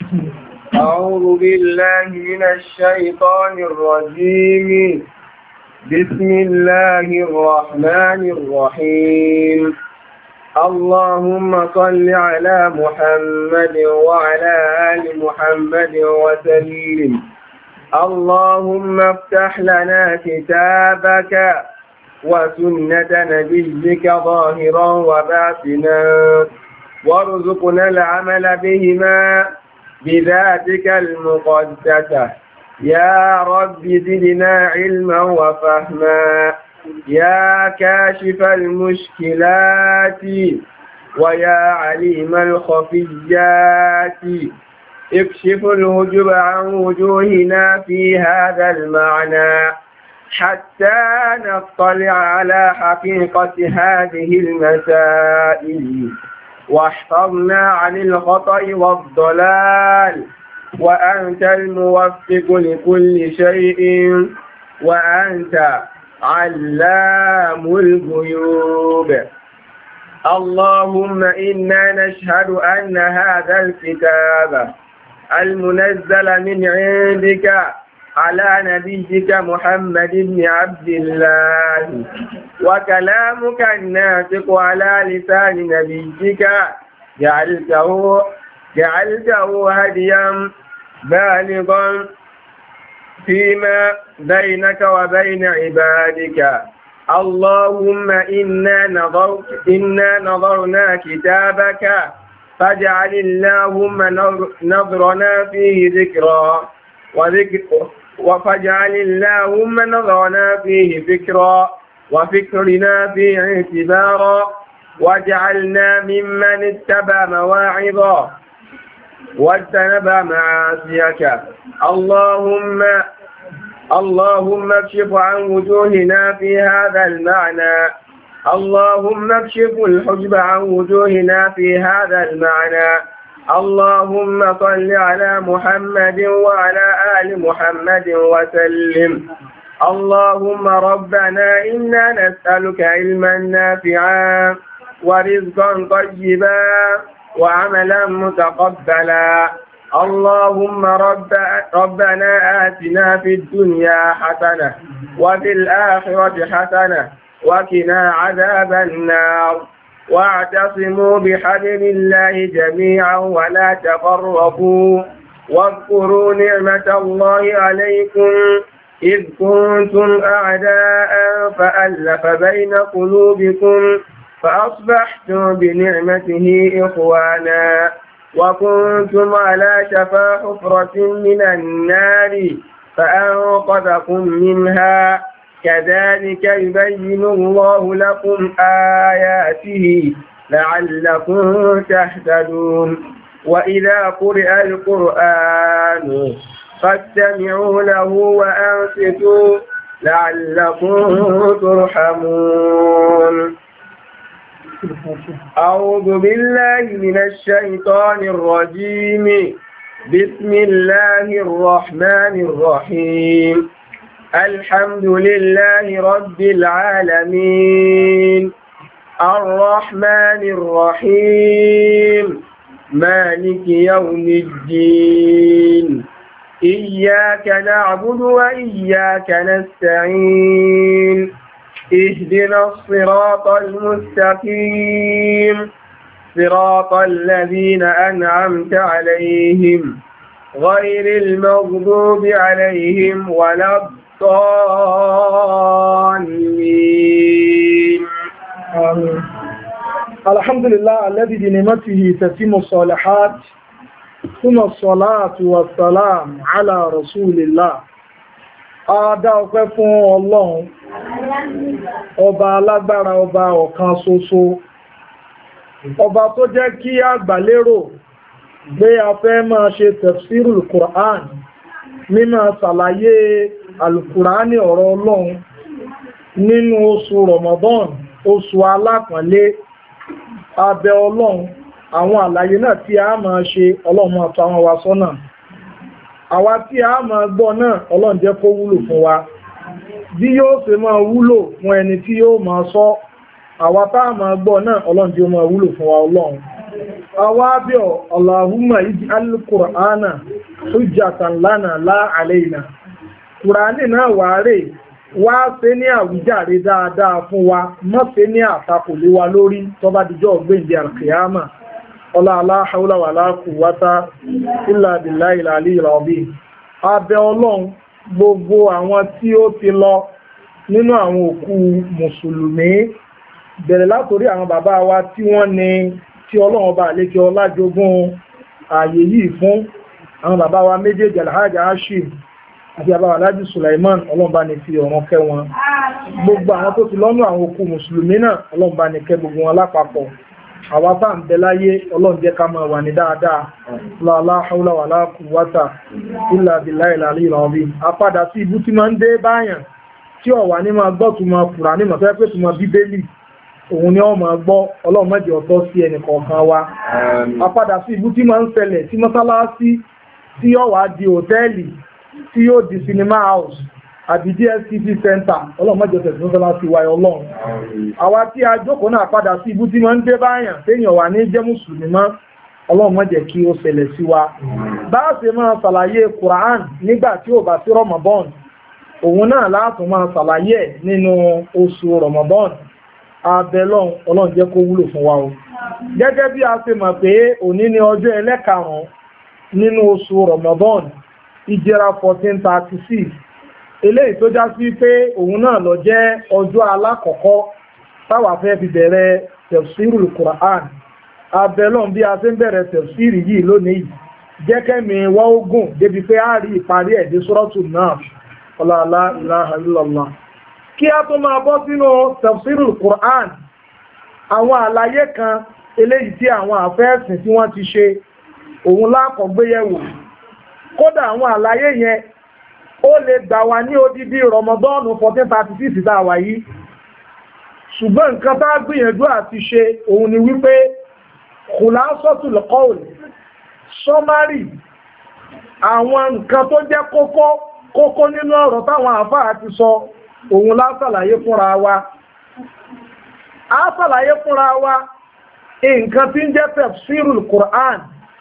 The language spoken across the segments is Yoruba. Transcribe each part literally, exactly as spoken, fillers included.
أعوذ بالله من الشيطان الرجيم. بسم الله الرحمن الرحيم. اللهم صل على محمد وعلى آل محمد وسلم. اللهم افتح لنا كتابك وسنة نبيك ظاهرا وباطنا وارزقنا العمل بهما بذاتك المقدسة. يا رب زدنا علما وفهما يا كاشف المشكلات ويا عليم الخفيات. اكشف الهجب عن وجوهنا في هذا المعنى حتى نطلع على حقيقة هذه المسائل، واحفظنا عن الخطأ والضلال، وأنت الموفق لكل شيء، وأنت علام الغيوب. اللهم إنا نشهد أن هذا الكتاب المنزل من عندك على نبيك محمد بن عبد الله وكلامك الناطق على لسان نبيك جعلته جعلته هديا بالغا فيما بينك وبين عبادك. اللهم إنا نظر إنا نظرنا كتابك فاجعل اللهم نظرنا فيه ذكرا وذكر وفاجعل اللهم نظرنا فيه فكرا وفكرنا فيه اعتبارا، واجعلنا ممن اتبع مواعظا واجتنب معاصيك. اللهم اللهم اكشف عن وجوهنا في هذا المعنى اللهم اكشف الحجب عن وجوهنا في هذا المعنى. اللهم صل على محمد وعلى آل محمد وسلم. اللهم ربنا إنا نسألك علما نافعا ورزقا طيبا وعملا متقبلا. اللهم رب ربنا آتنا في الدنيا حسنة وفي الآخرة حسنة وقنا عذاب النار. واعتصموا بحبل الله جميعا ولا تفرقوا، واذكروا نعمة الله عليكم إذ كنتم أعداء فألف بين قلوبكم فأصبحتم بنعمته إخوانا، وكنتم على شفا حفرة من النار فأنقذكم منها. كذلك يبين الله لكم آياته لعلكم تهتدون. وإذا قرئ القرآن فاستمعوا له وأنصتوا لعلكم ترحمون. أعوذ بالله من الشيطان الرجيم. بسم الله الرحمن الرحيم. الحمد لله رب العالمين الرحمن الرحيم مالك يوم الدين. إياك نعبد وإياك نستعين. اهدنا الصراط المستقيم صراط الذين أنعمت عليهم غير المغضوب عليهم ولا الضالين. آمين. الحمد لله الذي بنعمته تتم الصالحات، ثم الصلاة والسلام على رسول الله. Adá ọpẹ́ fún Ọlọ́run, ọba alágbára, ọba ọ̀kan ṣoṣo, ọba tó jẹ́ kí àgbàlérò gbé a fẹ́ máa ṣe tafsirul Qur'an, mímọ̀ ṣàlàyé alùkùránì ọ̀rọ̀ Ọlọ́run nínú oṣù Ramadan, oṣù alápọ̀nlé. Abẹ Ọlọ́run àwọn àlàyé náà tí a máa ṣe, Ọlọ́run máa tọ́ àwọn wa sọ́nà. Àwa tí a máa gbọ́ náà, Ọlọ́run jẹ́ kó wúlò fún wa. Bí yóò ṣe máa wúlò fún ẹni tí yóò máa sọ, àwa tá a máa gbọ́ náà, Ọlọ́run jẹ́ ó máa wúlò fún wa Ọlọ́run. awabio Allahumma ij'al Qur'ana hujjatan lana la alaina Qur'ani náà ware wá ṣe ní àwíjàre dáadáa fún wa má ṣe ní àtakò lé wa lórí tó bá dijọ́ gbende alqiyama ọlá la hawla wala quwwata illa billahi al-aliyyil azim abẹ́ Ọlọ́run gbogbo àwọn tí ó ti lọ nínú àwọn òkú mùsùlùmí bẹ̀rẹ̀ látorí àwọn bàbá wa tí wọ́n ní tí Ọlọ́run bá lékè ọlá jogún ààyè yìí fún àwọn bàbá wa méjèèjì Alhaji Hashim àti bàbá wa Alhaji Sulaiman Ọlọ́run bá ní fi ọ̀run kẹ́ wọn gbogbo àwọn tó ti lọ́nà àwọn òkú mùsùlùmí náà Ọlọ́run bá ní kẹ́ gbogbo wọn lápapọ̀ àwa tá ń bẹ láyé Ọlọ́run jẹ́ ká máa wà ní dáadáa la hawla wala quwwata illa billahi al-aliyyil azim àpadà sí ibú tí máa ń dé báyàn tí ó wà ní máa gbọ́ túmọ̀ Kùránì mọ̀ fẹ́ pé túmọ̀ Bíbélì òun ni ó máa gbọ́ Ọlọ́run má jẹ́ ọ̀tọ̀ sí ẹnì kọ̀ọ̀kan wa àpadà sí ibú tí máa ń ṣẹlẹ̀ sí mọ́sálásí tí ó wà di hòtẹ́ẹ̀lì tí yóò di cinema house àbí D S T V center Ọlọ́run má jẹ́ ọ̀tọ̀ sí mọ́sálásí wa Ọlọ́run àwa tí a jókòó náà padà sí ibú tí máa ń dé báyàn téèyàn wà ní jẹ́ mùsùlùmí mọ́ Ọlọ́run má jẹ́ kí ó ṣẹlẹ̀ sí wa bá a ṣe máa ṣàlàyé Quran nígbà tí ò bá sí Ramadan òun náà látún máa ṣàlàyé ẹ̀ nínú oṣù Ramadan abẹ́lọ́n Ọlọ́run jẹ́ kó wúlò fún wa o gẹ́gẹ́ bí a ṣe mọ̀ pé òní ni ọjọ́ ẹlẹ́karùn-ún nínú oṣù Ramadan ìjẹra fourteen thirty six eléyìí tó já sí pé òun náà lọ jẹ́ ọjọ́ alákọ̀ọ́kọ́ táwa fẹ́ fi bẹ̀rẹ̀ tafsirul Quran abẹ́lọ́n bí a ṣe ń bẹ̀rẹ̀ tafsiri yìí lónìí jẹ́kẹ́mi wá ogun débi pé a rí ìparí ẹ̀ dé Suratul Nas la ilaha illallah kí a tó máa bọ́ sínú tafsirul Quran àwọn àlàyé kan eléyìí tí àwọn àfẹ́ẹ̀sìn tí wọ́n ti ṣe òun lákọ̀ọ́gbéyẹ̀wò kódà àwọn àlàyé yẹn ó lè gbà wá ní odidi Ramadan fourteen thirty six tá a wà yìí ṣùgbọ́n nǹkan tá a gbìyànjú àti ṣe òun ni wípé khulasatul qawl summary àwọn nǹkan tó jẹ́ kókó kókó nínú ọ̀rọ̀ táwọn àfáà ti sọ òun la ṣàlàyé fúnra wa a ṣàlàyé fúnra wa nǹkan tí ń jẹ́ tafsirul Qur'an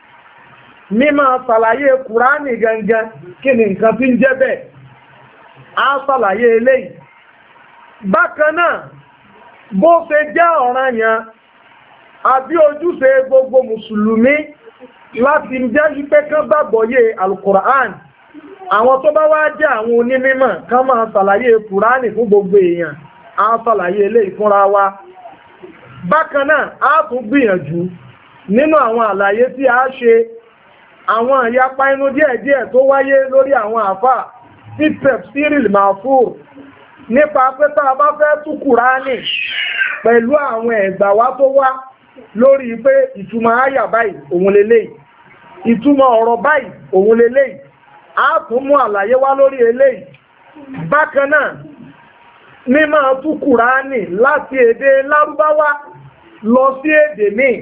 mímọ̀ ṣàlàyé Qur'ani gangan kí ni nǹkan tí ń jẹ́ bẹ́ẹ̀ a ṣàlàyé eléyìí bákan náà bó ṣe jẹ́ ọ̀ranyàn àbí ojúṣe gbogbo mùsùlùmí láti jẹ́ wípé kán gbàgbọ́yé al-Qur'an àwọn tó bá wá jẹ́ àwọn onímímọ̀ kán máa ṣàlàyé Kùránì fún gbogbo èèyàn a ṣàlàyé eléyìí fúnra wa bákan náà a tún gbìyànjú nínú àwọn àlàyé tí a ṣe àwọn ìyapa inú díẹ̀díẹ̀ tó wáyé lórí àwọn àfà tí tafsiril Ma'thur nípa pé tá a bá fẹ́ tú Kùránì pẹ̀lú àwọn ẹ̀gbà wá tó wá lórí pé ìtumọ̀ àyà báyìí òun leléyìí ìtumọ̀ ọ̀rọ̀ báyìí òun leléyìí a tún mú àlàyé wá lórí eléyìí bákan náà mímọ̀ tú Kùránì láti èdè Lárúbáwá lọ sí èdè míì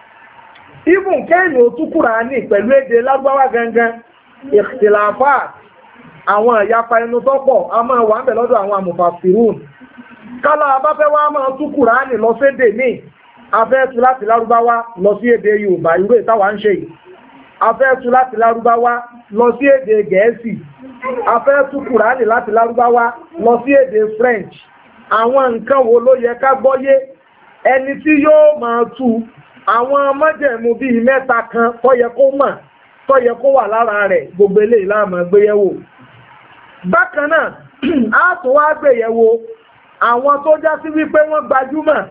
even kéèyàn ó tú Kùránì pẹ̀lú èdè Lárúbáwá gangan ikhtilafat àwọn ìyapa ẹnu tó pọ̀ a máa wà ń bẹ̀ lọ́dọ̀ àwọn amufasirun kálá abáfẹ́ wá máa tú Kùránì lọ sí èdè míì a fẹ́ tú láti Lárúbáwá lọ sí èdè Yorùbá irú ìtawà ń ṣe yìí a fẹ́ tú láti Lárúbáwá lọ sí èdè Gẹ̀ẹ́sì a fẹ́ tú Kùránì láti Lárúbáwá lọ sí èdè French àwọn nǹkan wo ló yẹ ká gbọ́yé ẹni tí yóò máa tú àwọn májẹ̀mú bíi mẹ́ta kan tó yẹ kó mọ̀ tó yẹ kó wà lára rẹ̀ gbogbo eléyìí la máa gbéyẹ̀wò bákan náà a tún wá gbéyẹ̀wò àwọn tó já sí wípé wọ́n gbajúmọ̀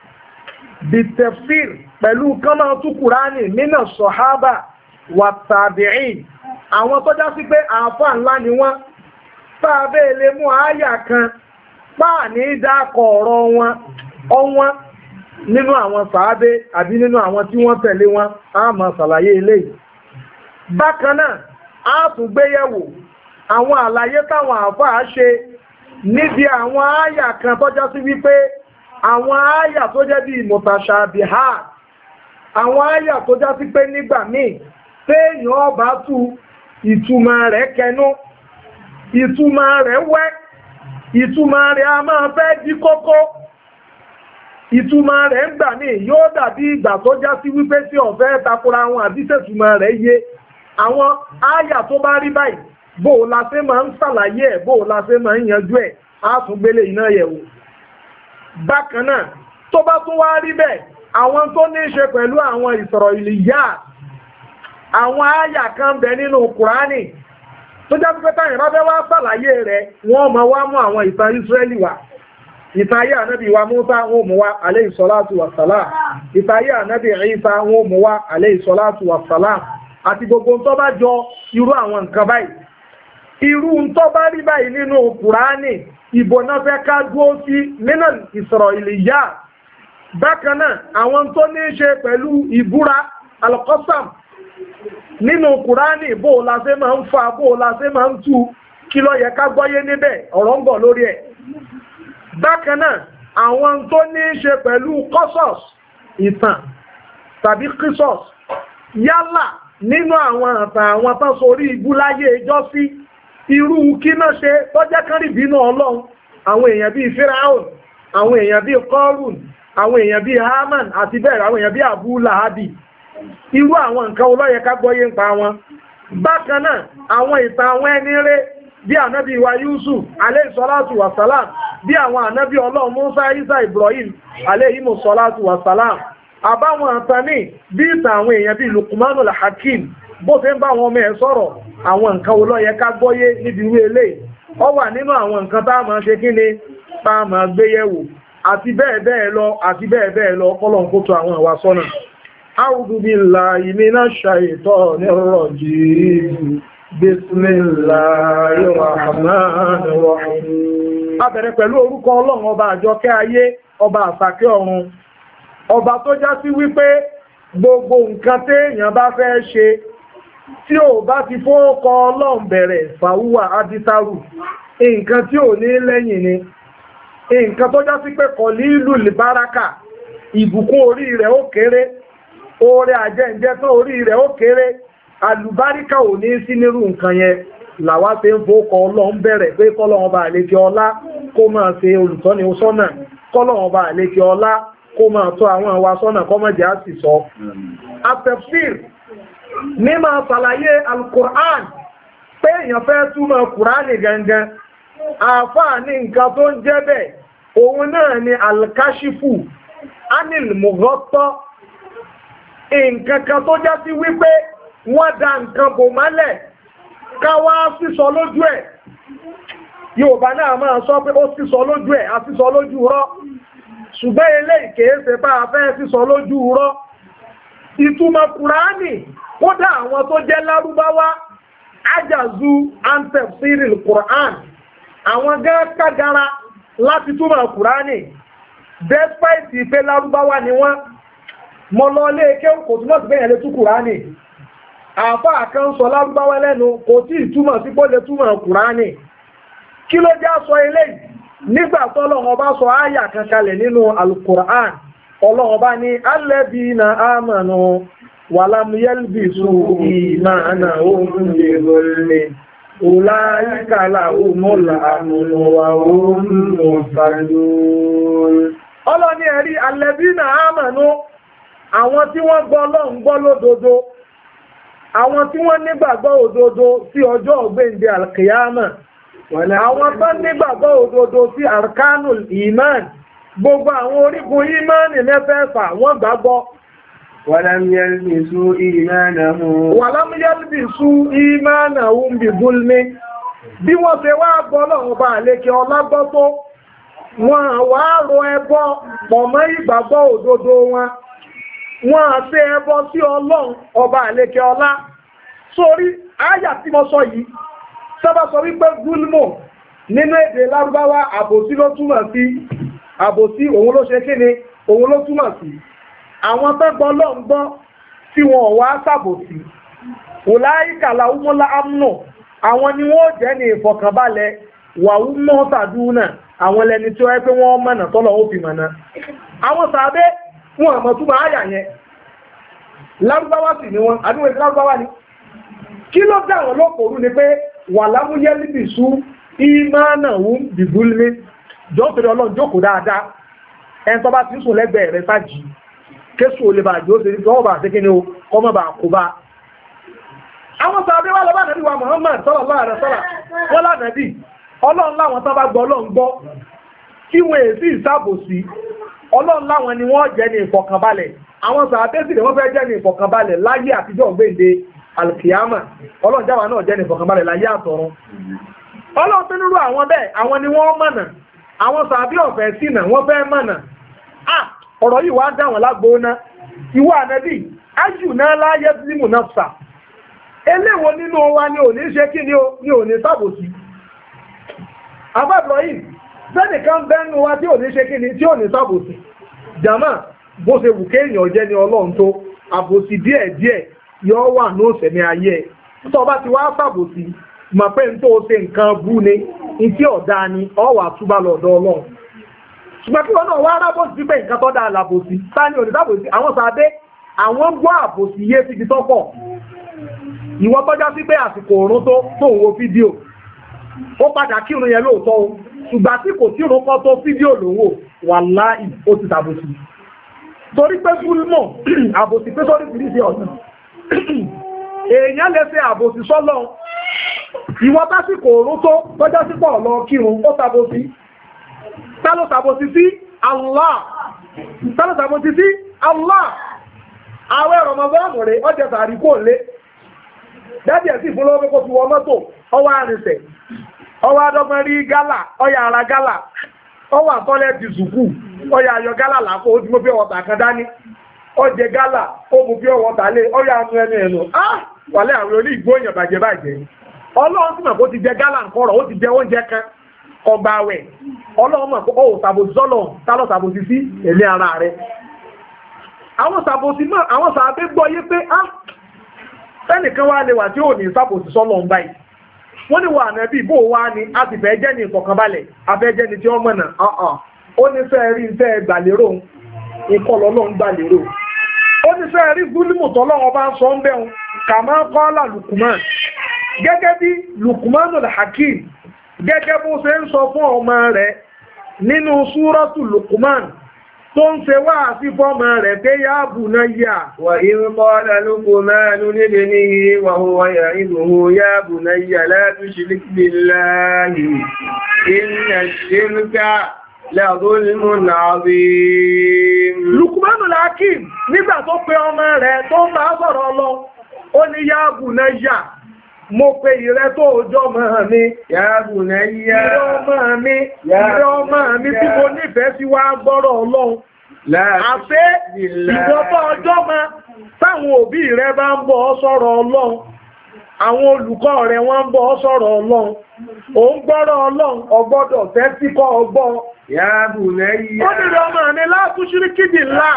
bitafsir pẹ̀lú kánmà tú Kùránì nínú sọ̀hábà wà tàbíìn àwọn tó já sí pé àáfà ńlá ni wọ́n tàbí lè mú àyà kan páà ní dákọ̀ ọ̀rọ̀ wọn ọwọ́n nínú àwọn sàábé àbí nínú àwọn tí wọ́n tẹ̀lé wọn a máa ṣàlàyé eléyìí bákan náà a tún gbéyẹ̀wò àwọn àlàyé táwọn àáfà ṣe níbi àwọn àyà kan tó já sí wípé àwọn àyà tó jẹ́ bí mutashabihat àwọn àyà tó já sí pé nígbà míì téèyàn ọba tú ìtumọ̀ rẹ̀ kẹnú ìtumọ̀ rẹ̀ wẹ́ ìtumọ̀ rẹ̀ a máa fẹ́ dí kókó ìtumọ̀ rẹ̀ ń gbà ní yóò dàbí ìgbà tó já sí wípé tí ọ̀fẹ́ takora wọn àbí ṣètumọ̀ rẹ̀ yé àwọn áyà tó bá rí báyìí bó la ṣe máa ń ṣàlàyé ẹ̀ bó la ṣe máa ń yanjú ẹ̀ á tún gbélé iná yẹ̀wò. bákan náà tó bá tún wá rí bẹ́ẹ̀ àwọn tó ní í ṣe pẹ̀lú àwọn Israiliyat àwọn áyà kan bẹ nínú Kùránì tó jẹ́ pípẹ́ táyìn bá fẹ́ wá ṣàlàyé rẹ̀ wọ́n máa wá mú àwọn ìtàn Ísírẹ́lì wá ìtàn ayé ànábì wa Mùsá wọ́n mú wá alayhi salatu wa salam ìtàn ayé ànábì Ìsá wọ́n mú wá alayhi salatu wa salam àti gbogbo tó bá jọ irú àwọn nǹkan báyìí irú tó bá rí báyìí nínú Kùránì ìbò náà fẹ́ ká dúó sí nínú Israiliyat. bákan náà àwọn tó ní í ṣe pẹ̀lú ìbúra al-qasam nínú Kùránì bó la ṣe máa ń fa bó la ṣe máa ń tú kí ló yẹ ká gbọ́yé níbẹ̀ ọ̀rọ̀ ń bọ̀ lórí ẹ̀. bákan náà àwọn tó ní í ṣe pẹ̀lú qasas ìtàn tàbí qisas yálà nínú àwọn àtàn àwọn tán sórí ibú láyé ẹjọ́ sí irú kí náà ṣe tó jẹ́ kán rí bínú Ọlọ́run àwọn èèyàn bíi Firaun àwọn èèyàn bíi Qarun àwọn èèyàn bíi Haman àti bẹ́ẹ̀ àwọn èèyàn bíi Abu Lahabi irú àwọn nǹkan olóyẹ ká gbọ́yé ń pa wọn. bákan náà àwọn ìtàn àwọn ẹni rẹ̀ bí ànábì wa Yusuf alayhi salatu wa salam bí àwọn ànábì Ọlọ́run Musa Isa Ibrahim alayhi salatu wa salam àbáwọn àtàní bí ìtàn àwọn èèyàn bíi Luqmanul Hakim bó ṣe ń bá wọn mẹ́ sọ̀rọ̀ àwọn nǹkan olóyẹ ká gbọ́yé níbi ìwé eléyìí ó wà nínú àwọn nǹkan tá a máa ṣe kí ni tá a máa gbé yẹ̀wò àti bẹ́ẹ̀ bẹ́ẹ̀ lọ àti bẹ́ẹ̀ bẹ́ẹ̀ lọ kọ́lọ̀ ń kó tó àwọn àwa sọ́nà. A'udhu billahi minash shaitonir rajim. Bismillahir rahmanir rahim. A bẹ̀rẹ̀ pẹ̀lú orúkọ Ọlọ́run ọba àjọkẹ́ ayé, ọba àsàkẹ́ ọ̀run. Ọba tó já sí wípé gbogbo nǹkan téèyàn bá fẹ́ ṣe tí ò bá ti fọ́ọ̀kọ Ọlọ́run bẹ̀rẹ̀ fàúwà adítárù. Nǹkan tí ò ní lẹ́yìn ni. Nǹkan tó já sí pé kọ̀lílù lìbáraka ìbùkún orí rẹ̀ ó kéré. Oore àjẹ́ǹjẹ́ tó orí rẹ̀ ó kéré, àlùbáríkà ò ní sí nírú nǹkan yẹn làwá ṣe ń fòókọ Ọlọ́run bẹ̀rẹ̀ pé kọ́lọ́run ọba àlékè ọlá kó máa ṣe olùtọ́ni sọ́nà, kọ́lọ́run ọba àlékè ọlá kó máa tọ́ àwọn àwa sọ́nà kọ́mọ̀jẹ́ á sì sọ. At-tafsir ní máa ṣàlàyé al-Qur'an pé èèyàn fẹ́ túmọ̀ Kùránì gangan, àáfàá ní nǹkan tó ń jẹ́ bẹ́ẹ̀ òun náà ni al-kashifu anil mughatta nǹkan kan tó já sí wípé wọ́n da nǹkan bò mọ́lẹ̀ káwá sísọ lójú ẹ̀. Yorùbá náà máa sọ pé ó sísọ lójú ẹ̀ a sísọ lójú rọ́ ṣùgbọ́n eléyìí kìí ṣe bá a fẹ́ sísọ lójú rọ́. Ìtumọ̀ Kùránì kódà àwọn tó jẹ́ Lárúbáwá ajazu an tafsiril Qur'an àwọn gán kágara láti túmọ̀ Kùránì despite pé Lárúbáwá ni wọ́n. Mo lọ lé ké kò túmọ̀ sí bẹ́yẹn lè tú Kùránì. Àfáà kan sọ Lárúbáwá lẹ́nu kò tí ìtúmọ̀ sí pé lè túmọ̀ Kùránì. Kí ló já sọ eléyìí? Nígbà tọ́lọ́run bá sọ áyà kan kalẹ̀ nínú Al-Qur'an, Ọlọ́run bá ní alladhina amanu wa lam yalbisu imanahum bizulmin ulaika lahumul amnu wa hum muhtadun. Ọlọ́run ní ẹ̀rí alladhina amanu àwọn tí wọ́n gbọ́ Ọlọ́run gbọ́ lódodo, àwọn tí wọ́n nígbàgbọ́ òdodo sí ọjọ́ ọ̀gbẹ́ǹde alkiyama, àwọn tó nígbàgbọ́ òdodo sí arkanul iman, gbogbo àwọn orígun imani mẹ́fẹ̀ẹ̀fà wọ́n gbàgbọ́. Walam yalbisu imanahum Walam yalbisu imanahum bizulmi. Bí wọ́n ṣe wá gbọ́ Ọlọ́run bá àlékè ọlágbọ́ tó, wọ́n wá ro ẹbọ pọ̀ mọ́ ìgbàgbọ́ òdodo wọn. Wọ́n á ṣe ẹbọ sí Ọlọ́run ọba àlékè ọlá. Sórí áyà tí mo sọ yìí sábà sọ wípé gúlmọ̀ nínú èdè Lárúbáwá àbòsí ló túmọ̀ sí, àbòsí òun ló ṣe kíni òun ló túmọ̀ sí. Àwọn tó gbọ́ Ọlọ́run gbọ́ tí wọn wá ṣàbòsí ulaika lahumul amnu àwọn ni wọ́n jẹ́ ní ìfọ̀kànbalẹ̀ wa hum muhtaduna àwọn lẹni tí ó yẹ pé wọ́n mọ̀nà tọ́lọ̀ ó fi mọ̀nà. Àwọn sàábé wọn àmọ́ túmọ̀ áyà yẹn Lárúbáwá sì ni wọn àdúgbò Lárúbáwá ni. Kí ló dá àwọn lókòrú ni pé wà lámúyẹ́ líbìsú ìmánàhum bizulmi jọ́ pẹ̀lú Ọlọ́run jókòó dáadáa. ẹn tó bá ti sùn lẹ́gbẹ̀ẹ́ rẹ̀ sájì kéṣù olè bá jò ó ṣe tó bá ṣe kí ni ó kọ́mọ̀ bá kó bá àwọn sàbí wà lọ́bàá nàbí wa Muhammad sallallahu alaihi wasallam wọ́n lánàbí ọlọ́run láwọn tán bá gbọ́ ọlọ́run gbọ́ kí wọ́n èsì ìsàbòsí ọlọ́run láwọn ni wọ́n jẹ́ ní ìfọ̀kànbalẹ̀ àwọn sàbẹ́sì ni wọ́n fẹ́ jẹ́ ní ìfọ̀kànbalẹ̀ láyé àtijọ́ gbéǹde alkiyama ọlọ́run jáwa náà jẹ́ ní ìfọ̀kànbalẹ̀ láyé àtọ̀run ọlọ́run tó nírú àwọn bẹ́ẹ̀ àwọn ni wọ́n mọ̀nà àwọn sàbí ọ̀fẹ́ sínà wọ́n fẹ́ mọ̀nà ah ọ̀rọ̀ yìí wá dáwọn lágbóná ìwọ ànábì ájù náà láyé símù náà sà eléwo nínú wa ni ò ní ṣe kí ni ò ní sábòsí àbábọ̀ yìí sẹ́nìkan bẹ́nu wa tí ò ní ṣe kí ni tí ò ní sábòsí jàmá bó ṣe wù kéèyàn jẹ́ ní ọlọ́run tó àbòsí díẹ̀ díẹ̀ yọ wà ní òsẹ̀mí ayé ẹ̀ tó bá ti wá sábòsí mà pé ń tó ṣe nǹkan bú ni ìtí ọ̀dá ni ọ wà túbà lọ́dọ̀ ọlọ́run ṣùgbọ́n kí wọ́n náà wá rábòsí pé nǹkan tó dáa làbòsí sáni ò ní sábòsí àwọn sàdé àwọn gbọ́ àbòsí yé síbi tọ́pọ̀ ìwọ tọ́já sí pé àsìkò òrùn tó tó ń wo fídíò ó padà kírun yẹn lóòótọ́ o ṣùgbà tí kò tí òrùn kọ́ tó fídíò lówó wàláhì ó ti tàbòsí torí pé gúlmọ̀ àbòsí pé sórí fìdíṣe ọ̀nà èèyàn lè ṣe àbòsí sọ́lọ́ ìwọ tásìkò òrùn tó tọ́já sí pọ̀ lọ kírun ó tàbòsí tálọ́ tàbòsí sí Allah tálọ́ tàbòsí sí Allah àwẹ̀ Ramadan rẹ̀ ọjọ́ tàrí kò lé dájí ẹ̀ sí fún lọ́wọ́ kó fi wọ mọ́tò ọwọ́ àrìnsẹ̀ ọwọ́ adọ́gbọ́n rí gálà ọya ara gálà ọwọ́ àtọ́lẹ̀ ti sùkú ọya ayọ̀ gálà lápò ó ti mú pure water kan dání ọjẹ gálà ó mú pure water lé ọya anú ẹnu ẹnu ah wàlẹ́ àwọn olú ìgbó èèyàn bàjẹ́ bàjẹ́ ọlọ́run sì mọ̀ kó ti jẹ gálà nkọ́rọ̀ ó ti jẹ oúnjẹ kan ọgbà àwẹ̀ ọlọ́run mọ̀ kó ó sàbòsí sọ́lọ̀ tálọ̀ sàbòsí sí ẹ̀mí ara rẹ̀ àwọn sàbòsí mọ́ àwọn sàbẹ́ gbọ́ yé pé ah ẹnìkan wá lè wà tí ò ní sábòsí sọ́lọ̀ ń báyìí wọ́n ní wà náà bí bó wá ní a ti fẹ́ jẹ́ ní ìfọ̀kànbalẹ̀ afẹ́jẹ́ ni tí ó mọ̀nà ọ̀hàn ó ní fẹ́ rí fẹ́ gbàlérò ìkọlọ́lọ́ ń gbàlérò ó ní fẹ́ rí gúlímù tọ́lọ́wọ́ bá ń sọ ń bẹ̀rún kàmá kọ́lá Lukman gẹ́gẹ́ bí Lukmanul Hakim gẹ́gẹ́ bó ṣe ń sọ fún ọmọ rẹ̀ nínú súrọ́tù Lukman tó ń ṣe wá sí fọ́mọ rẹ̀ pé yá bunayya wa idh qala Luqmanu libnihi wa huwa ya'iduhu ya bunayya la tushrik billahi inna ash-shirka la dhulmun 'azim. Luqmanul Hakim nígbà tó pe ọmọ rẹ̀ tó ń bá sọ̀rọ̀ lọ ó ní yá bunayya mo pe ìrẹ tó ọjọ́ mọ́ mi ya bunayya ìrẹ ọmọ mi ìrẹ ọmọ mi tí mo nífẹ̀ẹ́ sí wá gbọ́rọ̀ Ọlọ́run àfẹ́ ìjọba ọjọ́ mọ́ táwọn òbí rẹ bá ń bọ́ sọ̀rọ̀ Ọlọ́run àwọn olùkọ́ rẹ wọ́n ń bọ́ sọ̀rọ̀ Ọlọ́run ò ń gbọ́rọ̀ Ọlọ́run ọgbọ́dọ̀ tẹ́tí kọ́ ọgbọ́ ya bunayya ó nílò ọmọ mi la tushiriki billah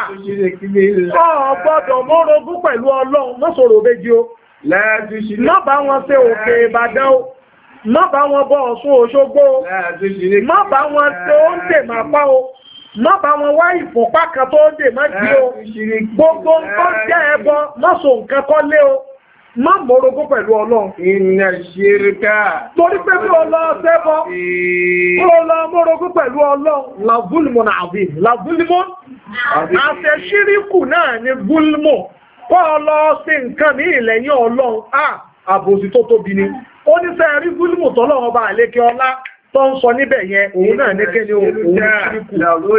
ọgbọ́dọ̀ mọ́rogún pẹ̀lú Ọlọ́run mọ́sọ̀rọ̀ méjì o má bá wọn ṣe òkè Ìbàdàn o má bá wọn bọ Ọ̀ṣun Òṣogbo o má bá wọn ṣe oúnjẹ máa pa o má bá wọn wá ìfọ̀pá kan tó dè má jí o gbogbo nǹkan jẹ́ ẹbọ má so nǹkan kọ́ lé o má mọ́rogún pẹ̀lú Ọlọ́run inna shirka torí pé bí ọlọ́ ṣẹ́bọ́ kó lọ mọ́rogún pẹ̀lú Ọlọ́run la zulmun azim la zulmun àṣẹ ṣíríkù náà ni gúlmù kọ́ lọ sí nǹkan ní ìlẹ̀yìn Ọlọ́run àbòsí tó tóbi ni ó ní fẹ́ rí gúlmù tọ́lọ́run ọba àlékè ọlá tó ń sọ níbẹ̀ yẹn òun náà ní kéde òun ṣíríkù.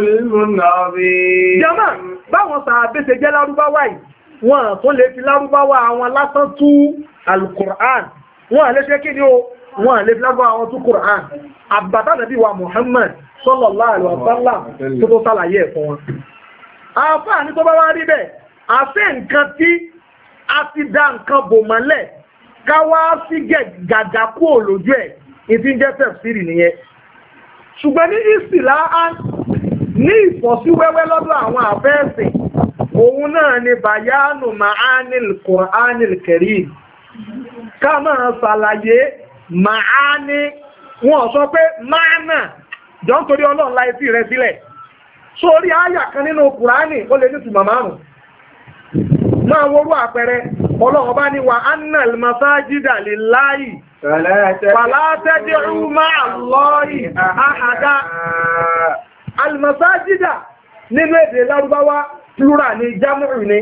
jama báwọn sàábé ṣe jẹ́ lárúbáwá yìí wọ́n tó lè fi lárúbáwá àwọn lásán tú alukur'an wọ́n lè ṣe kéde o wọ́n lè fi lárúbáwá àwọn tú kur'an àbàtà nàbí wa Muhammad sallallahu alaihi wasallam tó tó sàlàyé ẹ̀ fún wọn. àfáà ní tó bá wá rí bẹ́ẹ̀ àfẹ́ nǹkan tí a ti dá nǹkan bò mọ́lẹ̀ ká wá sí gàgà kúrò lójú ẹ̀ ìdí ń jẹ́ tẹ̀sírì nìyẹn ṣùgbọ́n ní ìsìláà ní ìfọ́síwẹ́wẹ́ lọ́dọ̀ àwọn àfẹ́ẹ̀sìn òun náà ni bayanu ma'anil Qur'anil Karim ká máa ṣàlàyé ma'ani wọ́n sọ pé máànà jọ ń torí Ọlọ́run láì sí rẹ sílẹ̀ sórí àyà kan nínú Kùránì ó lè ní ìtumọ̀ márùn-ún máa worú àpẹẹrẹ Ọlọ́run bá ní wa annal masajida lillahi fala tad'u ma'a Allahi ahada almasajida nínú èdè Lárúbáwá plural ni jámùrù ni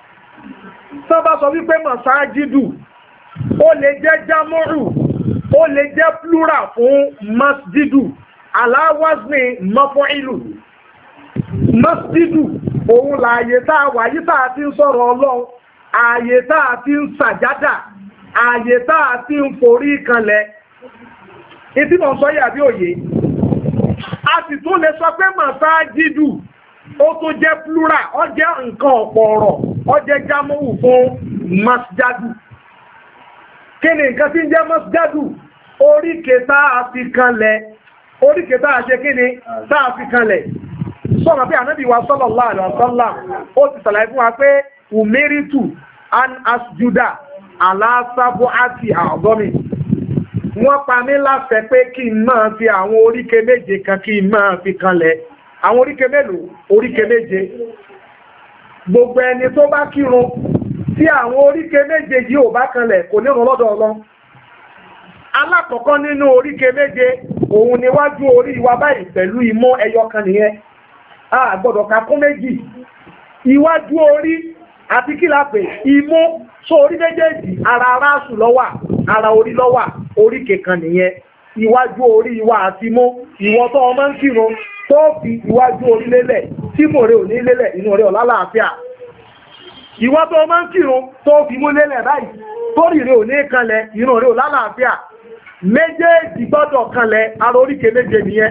tó bá sọ wípé masajidu ó lè jẹ́ jámùrù ó lè jẹ́ plural fún masjidu aláwázni mafu'ilu masjidu òun láàyè tá a wà yí tá a ti ń sọ̀rọ̀ Ọlọ́run ààyè tá a ti ń sàjádà ààyè tá a ti ń forí kanlẹ̀ ìtí mọ̀ sọ yà bí òye a sì tún lè sọ pé masajidu ó tún jẹ́ plural ó jẹ́ nǹkan ọ̀pọ̀ ọ̀rọ̀ ó jẹ́ jámùrù fún masjadu kí ni nǹkan tí ń jẹ́ masjadu oríkè tá a fi kanlẹ̀ oríkè tá a ṣe kí ni tá a fi kanlẹ̀ sọ́nà pé ànábì wa sallallahu alaihi wasallam ó ti sàlàyé fún wa pé umiritu an asjuda ala sab'ati a'dami wọ́n pa mí láṣẹ pé kí n máa fi àwọn oríkè méje kan kí n máa fi kanlẹ̀ àwọn oríkè mélòó oríkè méje gbogbo ẹni tó bá kírun tí àwọn oríkè méje yìí ò bá kanlẹ̀ kò ní ràn lọ́dọ̀ Ọlọ́run alákọ̀ọ́kọ́ nínú oríkè méje òun níwájú orí wa báyìí pẹ̀lú imú ẹyọ kan nìyẹn a gbọ́dọ̀ ká kún méjì iwájú orí àti kí la pè imú so orí méjèèjì ara ráṣù lọ́wà ara orí lọ́wà oríkè kan nìyẹn iwájú orí wa àti imú ìwọ tó ọmọ ń kírun tó fi iwájú orí lélẹ̀ tí mò rẹ̀ ò ní lélẹ̀ inú rẹ̀ ọ̀lálàáfíà ìwọ tó ọmọ ń kírun tó fi mú lélẹ̀ báyìí torí rẹ̀ ò ní kanlẹ̀ inú rẹ̀ ọ̀lálàáfíà méjèèjì gbọ́dọ̀ kanlẹ̀ ara oríkè méje nìyẹn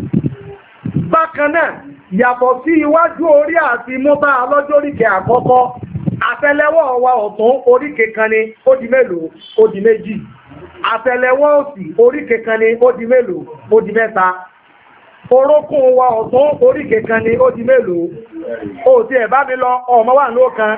bákan náà yàtọ̀ sí iwájú orí àti múta alọ́jọ́ríkè àkọ́kọ́ àtẹ́lẹwọ́ wa ọ̀tún oríkè kan ni ó di mélòó ó di méjì àtẹ́lẹwọ́ òsì oríkè kan ni ó di mélòó ó di mẹ́ta orókùn wa ọ̀tún oríkè kan ni ó di mélòó ó ti ẹ̀ bá mi lọ ọmọ wà lókan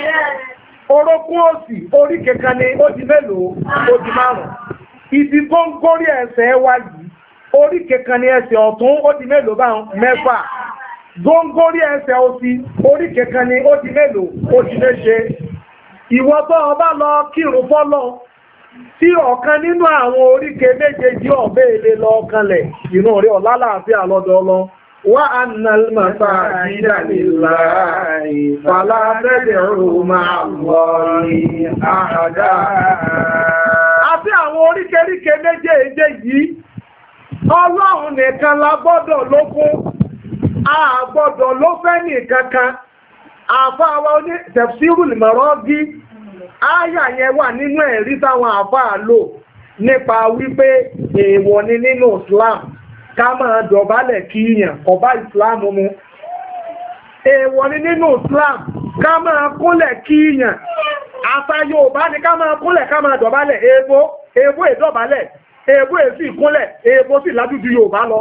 orókùn òsì oríkè kan ni ó di mélòó ó di márùn ibi tó ń górí ẹsẹ̀ wa yìí oríkè kan ni ẹsẹ̀ ọ̀tún ó di mélòó bá mẹ́fà góngórí ẹsẹ̀ òsì oríkè kan ni ó di mélòó ó di méje ìwọ tó ọba lọ kírun fọ́lọ́ tí ọ̀kan nínú àwọn oríkè méjèèjì ọ̀bẹ́ ilé lọ kanlẹ̀ inú rẹ̀ ọ̀lálàáfíà lọ́dọ̀ Ọlọ́run wa annal masajida lillahi fala tad'u ma'a Allahi ahada àti àwọn oríkèríkè méjèèjì yìí Ọlọ́run nìkan la gbọ́dọ̀ lókún a gbọ́dọ̀ ló fẹ́ nìkankan àfáà wa ní tafsirul maragi áyà yẹn wà nínú ẹ̀rí táwọn àfáà lò nípa wípé èèwọ̀ ni nínú Islam ká máa dọ̀bálẹ̀ kíyàn kọ̀bá Islam mu èèwọ̀ ni nínú Islam ká máa kúnlẹ̀ kíyàn àṣà Yorùbá ni ká máa kúnlẹ̀ ká máa dọ̀bálẹ̀ èèbó èèbó èdọ̀bálẹ̀ èèbó èsì ìkúnlẹ̀ èèbó sì lájújú Yorùbá lọ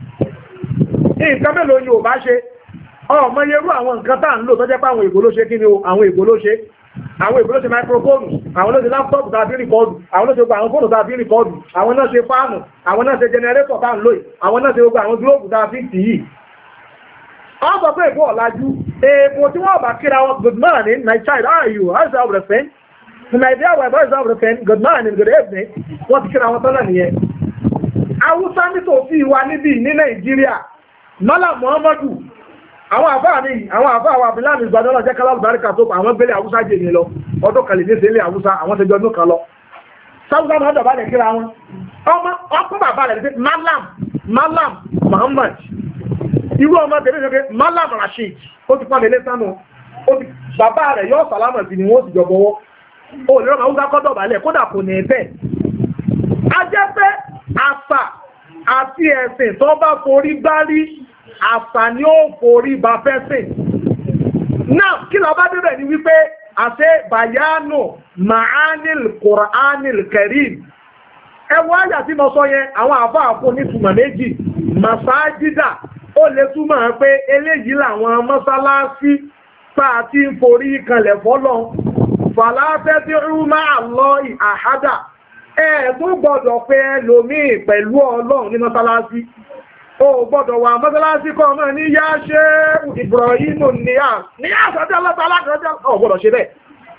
nǹkan mélòó ni Yorùbá ṣe ọmọ yerú àwọn nǹkan tá à ń lò tó jẹ́ pé àwọn èèbó ló ṣe kí ni o àwọn èèbó ló ṣe àwọn èèbó ló ṣe microphone àwọn ló ṣe laptop tàbí rìkọ́ọ̀dù àwọn ló ṣe gbogbo àwọn fóònù tàbí rìkọ́ọ̀dù àwọn náà ṣe fáànù àwọn náà ṣe generator tá à ń lò àwọn náà ṣe gbogbo àwọn gílóòbù tàbí tì yìí wọ́n sọ pé èèbó ọ̀làjú èèbó tí wọ́n bá kíra wọn good morning my child how are you how is your friend my dear wife how is your friend good morning good evening wọ́n ti kíra wọn tọ́lá nìyẹn Haúsá nítòsí wa níbí ní Nàìjíríà Mọ́lá Muhammadu, àwọn àfáà ní àwọn àfáà wà bílá ní ìgbàdọ́lọ́ jẹ́ kálá àbáríkà tó àwọn gbélé Haúsá jẹ́ ní lọ, ọdún kan lè ní sílé Haúsá, àwọn tẹjọ ọdún kan lọ. Sáúsá náà dọ̀bá lẹ̀ kíra wọn. Ọmọ ọkùn bàbá rẹ̀ pé Malam, Malam Muhammad. Irú ọmọ tẹ̀lé ṣe pé Malam Rashid, ó ti pàdé lẹ́sánú. Bàbá rẹ̀ yóò sàlámà sí ni wọ́n sì jọ bọ́wọ́. Ó lè rọ́mọ Haúsá kọ́ dọ̀bá lẹ̀ kódà kò ní ẹ̀bẹ̀. A jẹ́ pé àṣà àti ẹ̀sìn tó bá forí gbárí àṣà ni ó forí bá fẹ́sìn. Náà kí lọ bá débẹ̀ ni wípé àṣẹ bayanu ma'anil Qur'anil Karim. Ẹwọ́ àyà tí mo sọ yẹn àwọn àfáà fún nítumọ̀ méjì masajida ó lè túmọ̀ pé eléyìí làwọn mọ́sálásí táà tí ń forí kanlẹ̀ fọ́lọ́ fala tad'u ma'a Allahi ahada ẹ tó gbọ́dọ̀ pé ẹlòmíì pẹ̀lú Ọlọ́run ní mọ́sálásí ó gbọ́dọ̀ wà mọ́sálásí kọ́ ọmọ ní yá ṣe Ibrahim Niyas Niyas àti aláta alákọ̀ọ́jọ́ ó gbọ́dọ̀ ṣe bẹ́ẹ̀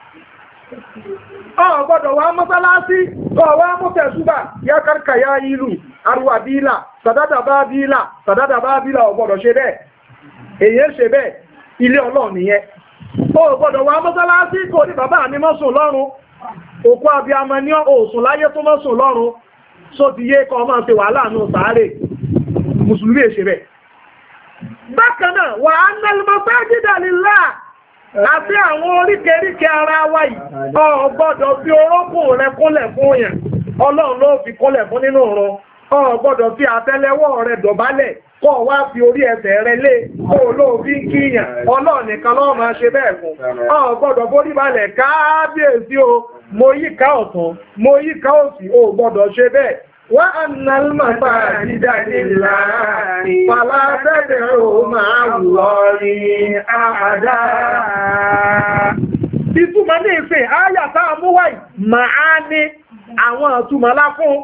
ó gbọ́dọ̀ wà mọ́sálásí kọ́ wá mú tẹ̀súbà yá kárkà yá ìlú arúwà bíílà sàdádà bá bíílà sàdádà bá bíílà ó gbọ́dọ̀ ṣe bẹ́ẹ̀ èyí ṣe bẹ́ẹ̀ ilé Ọlọ́run nìyẹn ó gbọ́dọ̀ wá mọ́sálásí kò ní bàbá mi mọ́ sùn lọ́run òkú abiyamọ ní òsùn láyé tó mọ́ sùn lọ́run só ti yé kọ́ máa ṣe wàhálà nù sàárè mùsùlùmí èṣe bẹ́ẹ̀. bákan náà wà á ná al-masājida lillah àti àwọn oríkèríkè ara wa yìí o gbọ́dọ̀ fi orókùn rẹ kúnlẹ̀ fún yàn Ọlọ́run ló fi kúnlẹ̀ fún nínú ọ̀run o gbọ́dọ̀ fi àtẹ́lẹwọ́ rẹ dọ̀bálẹ̀ kọ́ wá fi orí ẹsẹ̀ rẹ lé kó ló fi ń kíyàn Ọlọ́run nìkan ló máa ṣe bẹ́ẹ̀ fún o gbọ́dọ̀ forí balẹ̀ káábíyèsí o mo yíká ọ̀tún mo yíká òsì o gbọ́dọ̀ ṣe bẹ́ẹ̀. وأن المساجد لله فلا تدعوا مع الله أحدا. Ìtumọ̀ ní ìfẹ́ àyàtà àmúwàí màá ní àwọn ìtumọ̀ láfún.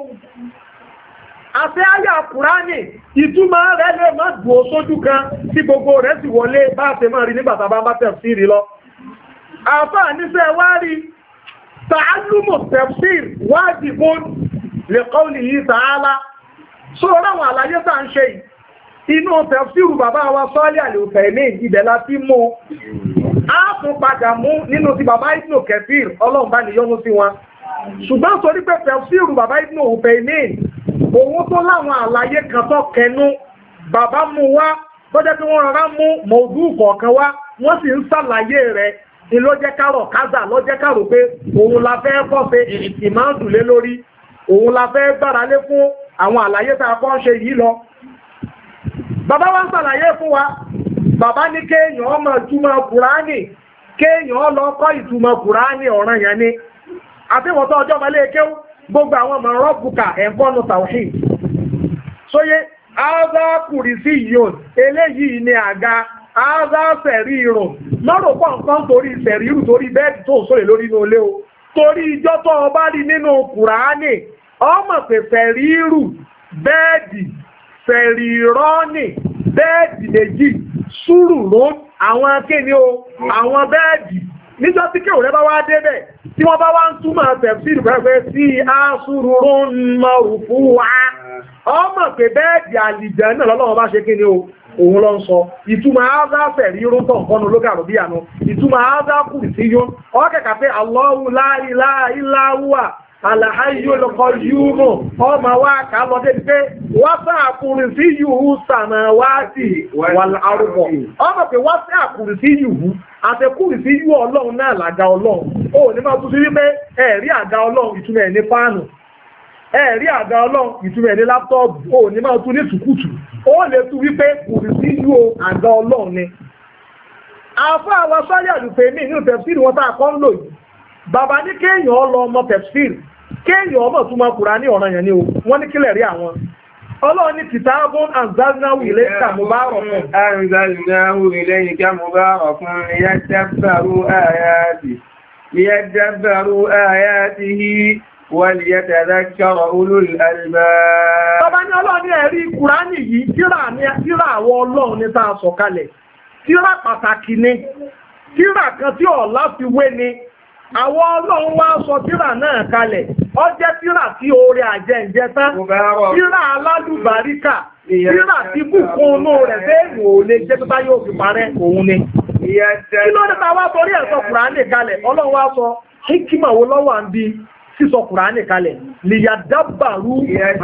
Àti àyà Kùránì, ìtumọ̀ rẹ̀ lè má dùn sójú kan tí gbogbo rẹ̀ sì wọlé bá ṣe máa rí nígbàtà bá bá tafsiri lọ. Àfáà níṣẹ́ wá rí, ta'allumu tafsir wajibun liqawlihi ta'ala. So ráwọn àlàyé tàà ń ṣe inú tafsiru bàbá wa Sālih Al-Uthaymin ibẹ̀ láti mú. A tún padà mú nínú ti bàbá Ibn Kathir Ọlọ́run bá ní yọ́nú sí wọn. Ṣùgbọ́n torí pé tafsiru bàbá Ibn Uthaymin òun tó láwọn àlàyé kan tó kẹnu bàbá mú wá bọ́jẹ́ tí wọ́n rárá mú mọ̀ọ́dú kọ̀ọ̀kan wá wọ́n sì ń ṣàlàyé rẹ̀ ni ló jẹ́ kárọ̀ kázà ló jẹ́ kárò pé òun la fẹ́ kọ́ pé ìmáàdù lé lórí òun la fẹ́ gbára lé fún àwọn àlàyé tá a kọ́ ń ṣe yìí lọ. Bàbá wa ń ṣàlàyé fún wa bàbá ní kéèyàn ọmọ ìtumọ̀ Kùránì kéèyàn lọ kọ́ ìtumọ̀ Kùránì ọ̀ràn yẹn ni àtiwọ̀tọ́ ọjọ́ mọ́lé kéwú gbogbo àwọn ọmọ rọ́bùkà ẹ̀fọ́nù tàwhíd sóyé áázá kùrì sí yíòn eléyìí ni àga áázá sẹ̀rí irun lọ́rọ̀ pọ̀ nǹkan torí sẹ̀rí irun torí bẹ́ẹ̀dì tó ń sólè lórí inú ilé o torí ìjọ tó o bá rí nínú Kùránì ọmọ pé sẹ̀rí irun bẹ́ẹ̀dì sẹ̀rí rọ́ọ̀nì bẹ́ẹ̀dì méjì sùúrù àwọn akéni o àwọn bẹ́ẹ̀dì níjọ́ tí kéwò rẹ̀ bá wá débẹ̀ tí wọ́n bá wá ń túmọ̀ tafsir pẹ́pẹ́ sí asururun marfu'a ọmọ pé bẹ́ẹ̀dì àlìjẹ́ náà lọ́lọ́wọ́ bá ṣe kí ni òun lọ ń sọ ìtumọ̀ ázáfẹ̀ rí rúntọ̀ nǹkan ológàrò bí àná ìtumọ̀ ázákù sí yó ọ́kẹ̀kà pé Allahu la ilaha illa huwa al-hayyul qayyum ọmọ wá ká lọ dé pé wasi'a kursiyyuhu samawati wal ardh ọmọ pé wasi'a kursiyyuhu àtẹkùrì sí yú Ọlọ́run náà làga Ọlọ́run ó ní máa tún sí wípé ẹ̀rí àga Ọlọ́run ìtumọ̀ ẹ̀ ní fáànù ẹ̀rí àga Ọlọ́run ìtumọ̀ ẹ̀ ní láptọ́ọ̀bù ó ní máa tún ní tùkùtù ó lè tún wípé kùrì sí yú àga Ọlọ́run ni. àfọ́ àwọn Sālih Al-Uthaymin nínú tafsir wọn tá a kọ́ ń lò yìí bàbá ní kéèyàn lọ ọmọ tafsir kéèyàn ọmọ tún máa Kùránì ọ̀ràn yẹn ni o wọ́n ní kílẹ̀ rí àwọn Ọlọ́run ní kitabun anzalnahu ilayka mubarakun. Anzalnahu ilayka mubarakun liyadabbaru ayatihi liyadabbaru ayatihi wa liyatadhakkara ulul albab. Bàbá ní Ọlọ́run ní ẹ̀rí Kùránì yìí tírà ní tírà àwọn Ọlọ́run ní tá a sọ̀kalẹ̀. Tírà pàtàkì ni. Tírà kan tí ọ̀la fi wé ni. Àwọn Ọlọ́run wá sọ tírà náà kalẹ̀. Ó jẹ́ tírà tí oore àjẹ́ǹjẹ́ tán. Tírà alálùbáríkà. Tírà tí bùkún inú rẹ̀ bẹ́ẹ̀ ò lè jẹ́ tó bá yóò fi parẹ́ òun ni. Kí ló dé ta wá torí ẹ̀ sọ Kùránì kalẹ̀? Ọlọ́run wá sọ hikima wo lọ́wọ́ à ń bi sísọ Kùránì kalẹ̀. Liyadabbaru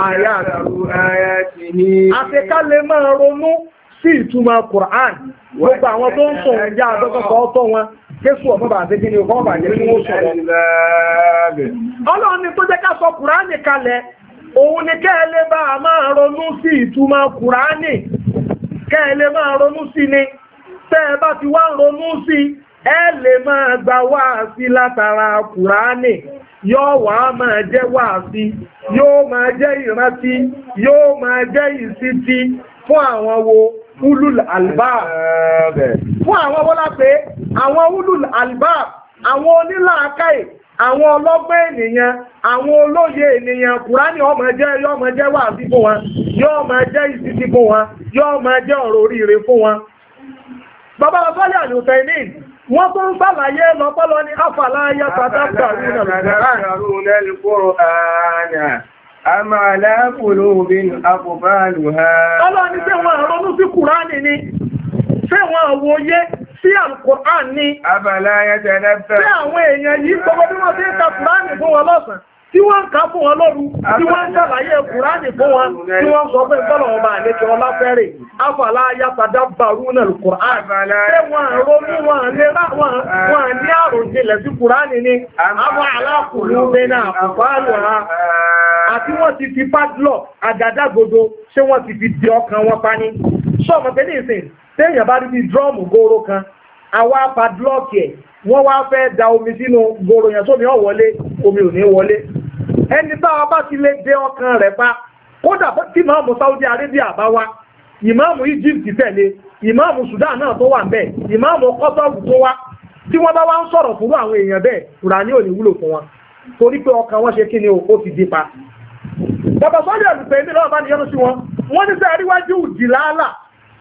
ayatihi. Àṣekalẹ̀ máa ronú sí ìtumọ̀ Kùránì. Gbogbo àwọn tó ń sọ ìjà àdọ́kọ̀kọ̀ ọ̀tọ̀ wọn. Jésù ọmọ bàbá gíní ọkọ̀ bàjẹ́ tí wọ́n sọ̀rọ̀. Ọlọ́run ni tó jẹ́ ká sọ Kùránì kalẹ̀, òun ni kẹ́ẹ̀lẹ́ bá a máa ronú sí ìtumọ̀ Kùránì. Kẹ́ẹ̀lẹ́ máa ronú sí ni, tẹ́ ẹ bá ti wá ronú sí, ẹ lè máa gba wáàsí látara Kùránì. Yóò wá máa jẹ́ wáàsí, yóò máa jẹ́ ìrántí, yóò máa jẹ́ ìsítí fún àwọn wo ulul albab. Fún àwọn wọ́lá pé àwọn ulul albab, àwọn onílàákàí, àwọn ọlọ́gbẹ́ ènìyàn, àwọn olóye ènìyàn, Kùránì ó máa jẹ́ yóò máa jẹ́ wáàsí fún wọn, yóò máa jẹ́ ìsítí fún wọn, yóò máa jẹ́ ọ̀rọ̀ oríire fún wọn. Bàbá Sālih Al-Uthaymin wọ́n tó ń sàlàyé lọ́pọ́lọ́ ní afala yatadabbaruna al-Qur'ana am ala qulubin aqfaluha. Ọlọ́run ní pé wọ́n ronú sí Kùránì ni, Ṣé wọn àwòye sí Al-Qur'an ni? Afala yatadabbarun. Ṣé àwọn èèyàn yìí gbogbo bí wọ́n ti ń ka Kùránì fún wọn lọ́sàn? Tí wọ́n ń ká fún wọn lóru, tí wọ́n ń ṣàlàyé Kùránì fún wọn, tí wọ́n sọ pé bọ́lọ̀ ọba àlejò ọlá fẹ́rẹ̀, afala yatadabbaruna al-Qur'an. Ṣé wọ́n ronú wọn lè rá wọn ní àròjinlẹ̀ sí Kùránì ni? Àwọn alákùnrin bẹ́nà àfáàlù ha. Àti wọ́n ti fi padlock àgádágodo, ṣé wọ́n ti fi di ọkàn wọn pa ní? Ṣọ́ọ̀mọ̀ pé ní ìsìn, téèyàn bá rí bí drọ́ọ̀mù góró kan, àwa padlock ẹ̀, wọ́n wá fẹ́ da omi sínú góró yẹn sómi ọ̀ wọlé, omi ò ní wọlé. Ẹni táwa bá ti lè dé ọkàn rẹ̀ pa, kódà tí ìmáàmù Saudi Arabia bá wá, ìmáàmù Egypt tẹ̀lé, ìmáàmù Sudan náà tó wà ń bẹ̀, ìmáàmù Kọ́tọ́ọ̀bù tó wá, tí wọ́n bá wá ń sọ̀rọ̀ fún àwọn èèyàn bẹ́ẹ̀, Kùránì ò ní wúlò fún wọn, torí pé ọkàn wọn ṣe kí ni ó ti dé pa. Bàbá sọ́jà olùpẹ̀ ní lọ́wọ́ bá ní yẹnu sí wọn, wọ́n ní sẹ́ àríwájú ìdìláàlà,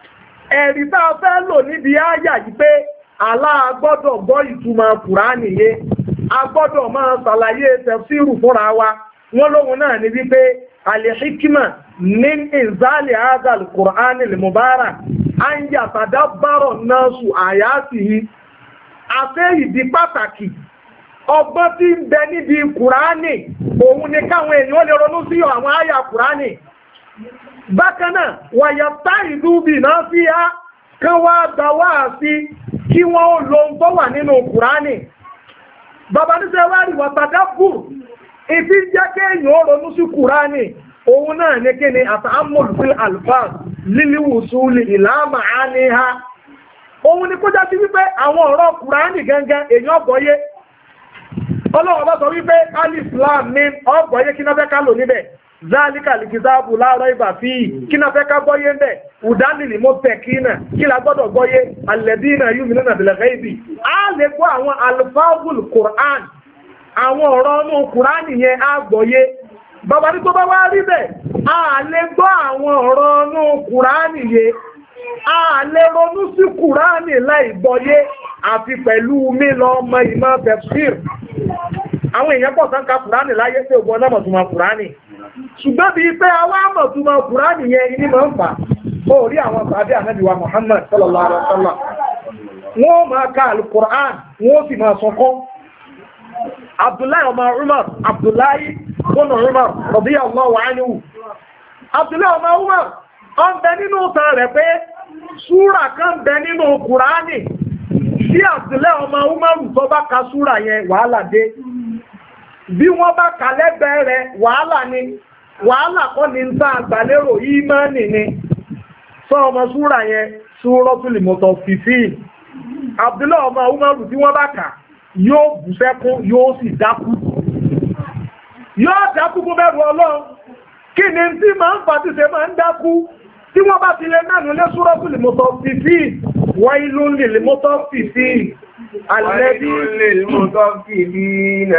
ẹ̀rí tá a fẹ́ lò níbi ááyà yìí pé Allah gbọ́dọ̀ gbọ́ ìtumọ̀ Kùránì yé, a gbọ́dọ̀ máa ṣàlàyé tafsiru fúnra wa. Wọ́n lóhun náà ní wípé al-hikma min inzali hadha al-Qur'an al-mubarak an yatadabbara an-nasu ayatihi. Àfẹ́ ìdí pàtàkì ọgbọ́n tí ń bẹ níbi Kùránì òun ni káwọn èèyàn lè ronú sí àwọn àyà Kùránì. Bákan náà wàyàtá ìlú bì náà sí á kán wá gbà wá sí kí wọ́n ó lo ń tó wà nínú Kùránì. Bàbá níṣẹ́ wá rí wàtàdábùr ìfí jẹ́ kéèyàn ó ronú sí Kùránì òun náà ní kí ni àtàmùl fil alfaz lílí wùsùlì ila ma'aniha. Òun ni kó já sí wípé àwọn ọ̀rọ̀ Kùránì gangan èèyàn gbọ́yé. Ọlọ́run bá sọ wípé alif lam mim ọgbọ̀yé kí náà fẹ́ ká lò níbẹ̀. Zálíkà lìkìtáàbù láàárọ̀ ìbà fi kí náà fẹ́ ká gbọ́yé ń bẹ̀. Ùdánìlì mọ́ tẹ̀ kí náà kí la gbọ́dọ̀ gbọ́yé alladhina yu'minuna bil ghaibi. A lè gbọ́ àwọn alfáàbùl Qur'an. Àwọn ọ̀rọ̀ ọ̀nà Kùránì yẹn á gbọ́yé. Bàbá ní tó bá wá rí bẹ̀, a lè gbọ́ àwọn ọ̀rọ̀ ọ̀nà Kùránì yẹn. A lè ronú sí Kùránì láì gbọ́yé àfi pẹ̀lú mílọ ọmọ ìmọ̀ tafsir. Àwọn èèyàn pọ̀ sán ka Kùránì láyé tí ògbọ́n náà mọ̀túnmọ̀ Kùránì. Ṣùgbọ́n bí pé àwa mọ̀túnmọ̀ Kùránì yẹn ní mọ̀ ń fà ó rí àwọn sàbí Ànábì wa Muhammad sallallahu alaihi wasallam. Wọ́n máa ka al-Qur'an, wọ́n sì máa sọkọ́. Abdullahi ọmọ Umar, Abdullahi ọmọ Umar, radiyallahu anhu. Abdullahi ọmọ Umar, ó ń bẹ nínú ìtàn rẹ̀ pé súrà kan bẹ nínú Kùránì. Bí Abdullahi ọmọ Umar tó bá ka súrà yẹn wàhálà dé. Bí wọ́n bá kà lẹ́gbẹ̀ẹ́ rẹ̀ wàhálà ni, wàhálà kọ́ ni ń tà àgbàlérò ìmánì ni. Sọ ọmọ súrà yẹn, Suratul Mutaffifin. Abdullahi ọmọ Umar tí wọ́n bá kà yóò bú sẹ́kún yóò sì dákú. Yóò dákú fún bẹ̀rù Ọlọ́run. Kí ni tí máa ń fàtí ṣe máa ń dákú? Tí wọ́n bá ti lè mẹ́nu lé Suratul Mutaffifin. Wailun lil mutaffifin. Wailun lil mutaffifin.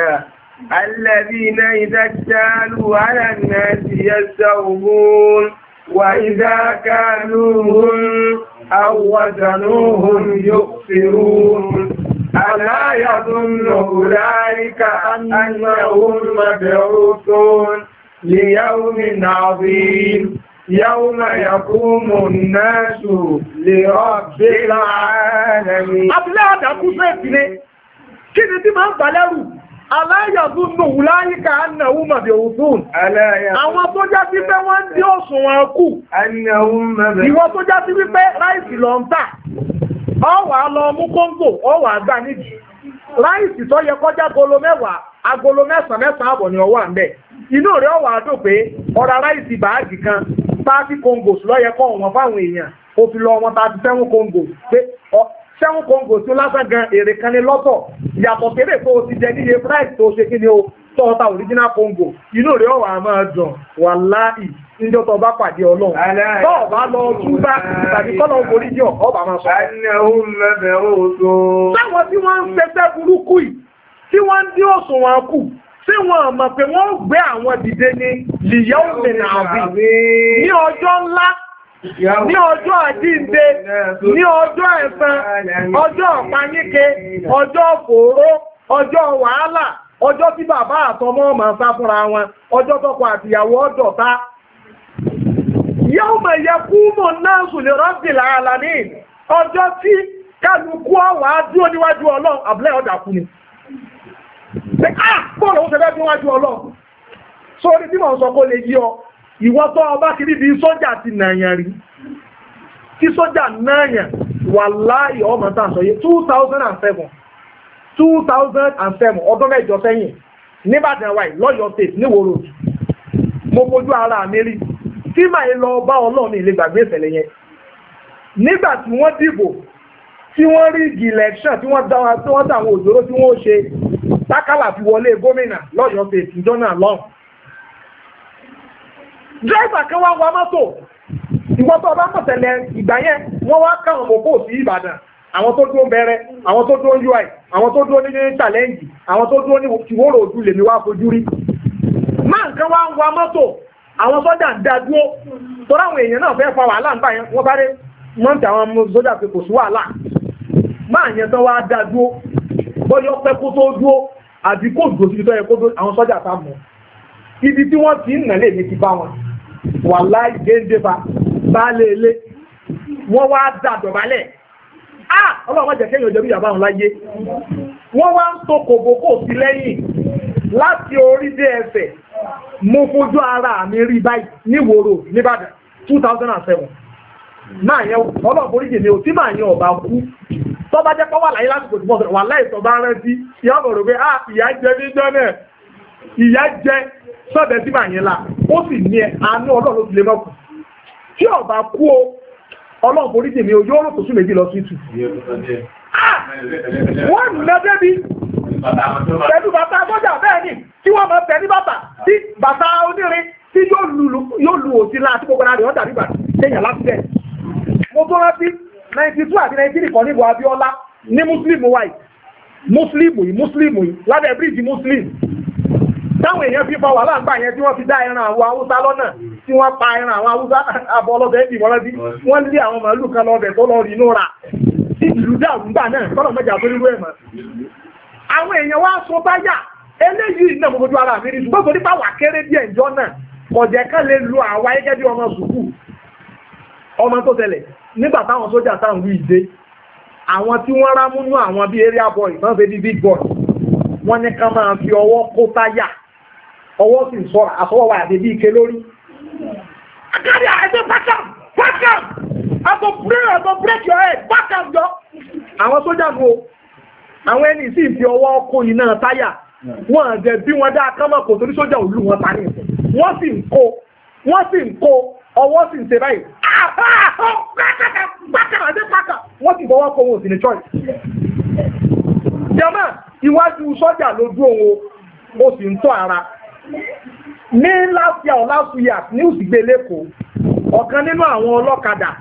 الذين إذا اكتالوا على الناس يستوفون وإذا كالوهم أو وزنوهم يخسرون ألا يظن أولئك أنهم مبعوثون ليوم عظيم يوم يقوم الناس لرب العالمين. أبلا دكو سيدي كده دي ما بالرو aláyàdún nùhù láyíká annáwó màbí òfún. Àwọn tó já sí pé wọ́n dí òsùn wọn kù. Ìwọ tó já sí wípé ráìsì lọ ń tà. Ọ wà lọ mú kóńgò, ọ wà gbà nídìí. Ráìsì tó yẹ kọjá agolo mẹ́wàá, agolo mẹ́sàn-án mẹ́sàn-án àbọ̀ ni ọ wà ń bẹ̀. Inú rẹ̀ ọ wà dùn pé ọ̀rá ráìsì báàgì kan, thirty kóńgòs ló yẹ kọ́ wọn fáwọn èèyàn. Ó fi lọ wọn thirty seven kóńgòs pé sẹ́wọ̀n kóńgò tí ó lásán gan èrè kan ní lọ́tọ̀ yàtọ̀ kéré tó o ti jẹ níye price tó ṣe kí ni o tọ́ta original kóńgò inú rẹ̀ ọ̀wà máa dùn wàláhì níjọ́ tó bá pàdé ọlọ́run tó bá lọ túbá tàbí kọ́lọ̀ orí jọ ọba máa sọ. Sáwọn tí wọ́n ń pẹ́sẹ́ burúkú yìí tí wọ́n ń dí òṣùwọ̀n kù tí wọ́n mọ̀ pé wọ́n gbé àwọn dìde ní lìyẹ́ òmìnira àbí ní ọjọ́ ńlá ní ọjọ́ àjíǹde, ní ọjọ́ ẹ̀san, ọjọ́ ọ̀páyíke, ọjọ́ fòóró, ọjọ́ wàhálà, ọjọ́ tí bàbá àtọmọ máa sá fúnra wọn, ọjọ́ tọ́kọ àtìyàwó ọdọ̀ta. Yawma yaqumu an-nasu li rabbil alamin. ọjọ́ tí kálukú àwà dúró níwájú ọlọ́run àbúlẹ̀ ọ̀dà kú ni pé ah bọ́ọ̀lù ó ṣe fẹ́ níwájú ọlọ́run sórí tí wọ́n sọ kó lè yí ọ ìwọ tó ọba kiri bí sójà ti nàyàn rí tí sójà nàyàn wà láì ọmọ tá à ń sọ yé two thousand seven two thousand seven ọdún mẹ́jọ sẹ́yìn níbàdàn wáyé lọ́yọ̀ state níwòrò mo fojú ara mi rí tí màá lọ bá ọlọ́run ilé gbàgbé ìṣẹ̀lẹ̀ yẹn nígbà tí wọ́n dìbò tí wọ́n rí election tí wọ́n dáwà tí wọ́n dáwọn òjòrò tí wọ́n ṣe tákàlà fi wọlé gómìnà lọ́yọ̀ state ìjọ́nà lọ́hùn dírẹ́fà kan wá wa mọ́tò ìwọ́n tó ọba pọ̀tẹ̀lẹ̀ ìgbà yẹn wọ́n wá káwọn mọ̀pọ̀ sí Ìbàdàn àwọn tó dúró bẹ̀rẹ̀ àwọn tó dúró U I àwọn tó dúró ní challenge àwọn tó dúró ní ìwòrò ojú lèmi wá fojú rí máa nǹkan wá ń wa mọ́tò àwọn sọ́jà ń dá dúró tọ́rọ àwọn èèyàn náà fẹ́ fa wàhálà nígbà yẹn wọ́n bá dé mọ́ǹtì àwọn sọ́jà pé kò sí wàhálà máa yẹn tán wá dá dúró bọ́yọ́ pẹ́ kó tó dúró àbí kó dúró sí tó yẹ kó dúró àwọn sọ́jà tá mọ̀ ibi tí wọ́n ti ń nà lè ní ti bá wọn wàláì géńdéba bá lé lé wọ́n wá dá dọ̀bálẹ̀ ah ọlọ́run jẹ́ kéèyàn jẹ́ bí yàbá wọn láyé wọ́n wá ń tó kòbókò sí lẹ́yìn láti orí dé ẹsẹ̀ mo fojú ara mi rí báyìí níwòrò níbàdàn two thousand seven máa yẹn ọlọ́run forí jèmi ò tí máa yẹn ọba kú tó bá jẹ́ pọ́ wà láyé lásìkò tí wọ́n sọ̀rọ̀ wà láì tọ́ bá rántí ìyá ọ̀rọ̀ rẹ̀ pé ah ìyá jẹ níjọ́ náà ìyá jẹ sọ́bẹ̀ tí máa yẹn la ó sì ní ẹ àánú ọlọ́run ti lè mọ́ kù tí ọba kú o ọlọ́run forí jèmi o yóò rò tó sún méjì lọ sí ìtù wọ́n nà débi pẹ̀lú bàtà bọ́jà bẹ́ẹ̀ ni tí wọ́n máa tẹ̀ ní bàtà tí bàtà onírin tí yóò lu òsì láti gbogbo ara rẹ̀ ọ̀dà nígbà téèyàn láti bẹ̀. mo tó rántí ninety two àti ninety three kan níbo Abíọ́lá ní muslim wáyé muslim yìí muslim yìí lábẹ́ bíríìjì muslim táwọn èèyàn fi fa wàhálà ńgbà yẹn tí wọ́n fi dá ẹran àwọn haúsá lọ́nà tí wọ́n pa ẹran àwọn haúsá abọ́ ọlọ́bẹ̀ ẹ̀dì wọ́n rántí wọ́n lé àwọn màálù kan lọ́bẹ̀ tó lọ rí inú ra tí ìlú dàrú ńgbà náà tọ́lọ̀ mẹ́jà tó rírú ẹ̀ mọ́ àwọn èèyàn wá sọ báyà eléyìí náà mo fojú ara mi rí ṣùgbọ́n torí bá wà kéré díẹ̀ ìjọ náà kọ̀jẹ̀ kan lè lo àwa gẹ́gẹ́ bí ọmọ sùkúù ọmọ tó tẹ̀lẹ̀ nígbà táwọn sójà táwọn wí ìdé àwọn tí wọ́n rámúnú àwọn bíi area boy náà ṣe bí big boy wọ́n ní ká máa fi ọwọ́ kó táyà ọwọ́ sì ń sọ́ra àsọwọ́ wà àdé bí ike lórí akárí àìsẹ́ bákàm bákàm àtọ̀ break àtọ̀ break your head bákàm jọ àwọn sójà nù o àwọn ẹni sì fi ọwọ́ kó iná táyà wọ́n àjẹ́ bí wọ́n dá kámọ̀ kò torí sójà òlú wọn ta ní ìsìn wọ́n sì ń kó wọ́n sì ń kó ọwọ́ sì ń ṣe báyìí wọ́n sì bọ́wọ́ kó wọn ò sì ní choice jẹ́mọ́ iwájú sójà lójú òun ó sì ń tọ́ ara ní last year or last two years ní òsìgbè lẹ́kọ̀ọ́ ọ̀kan nínú àwọn ọlọ́kadà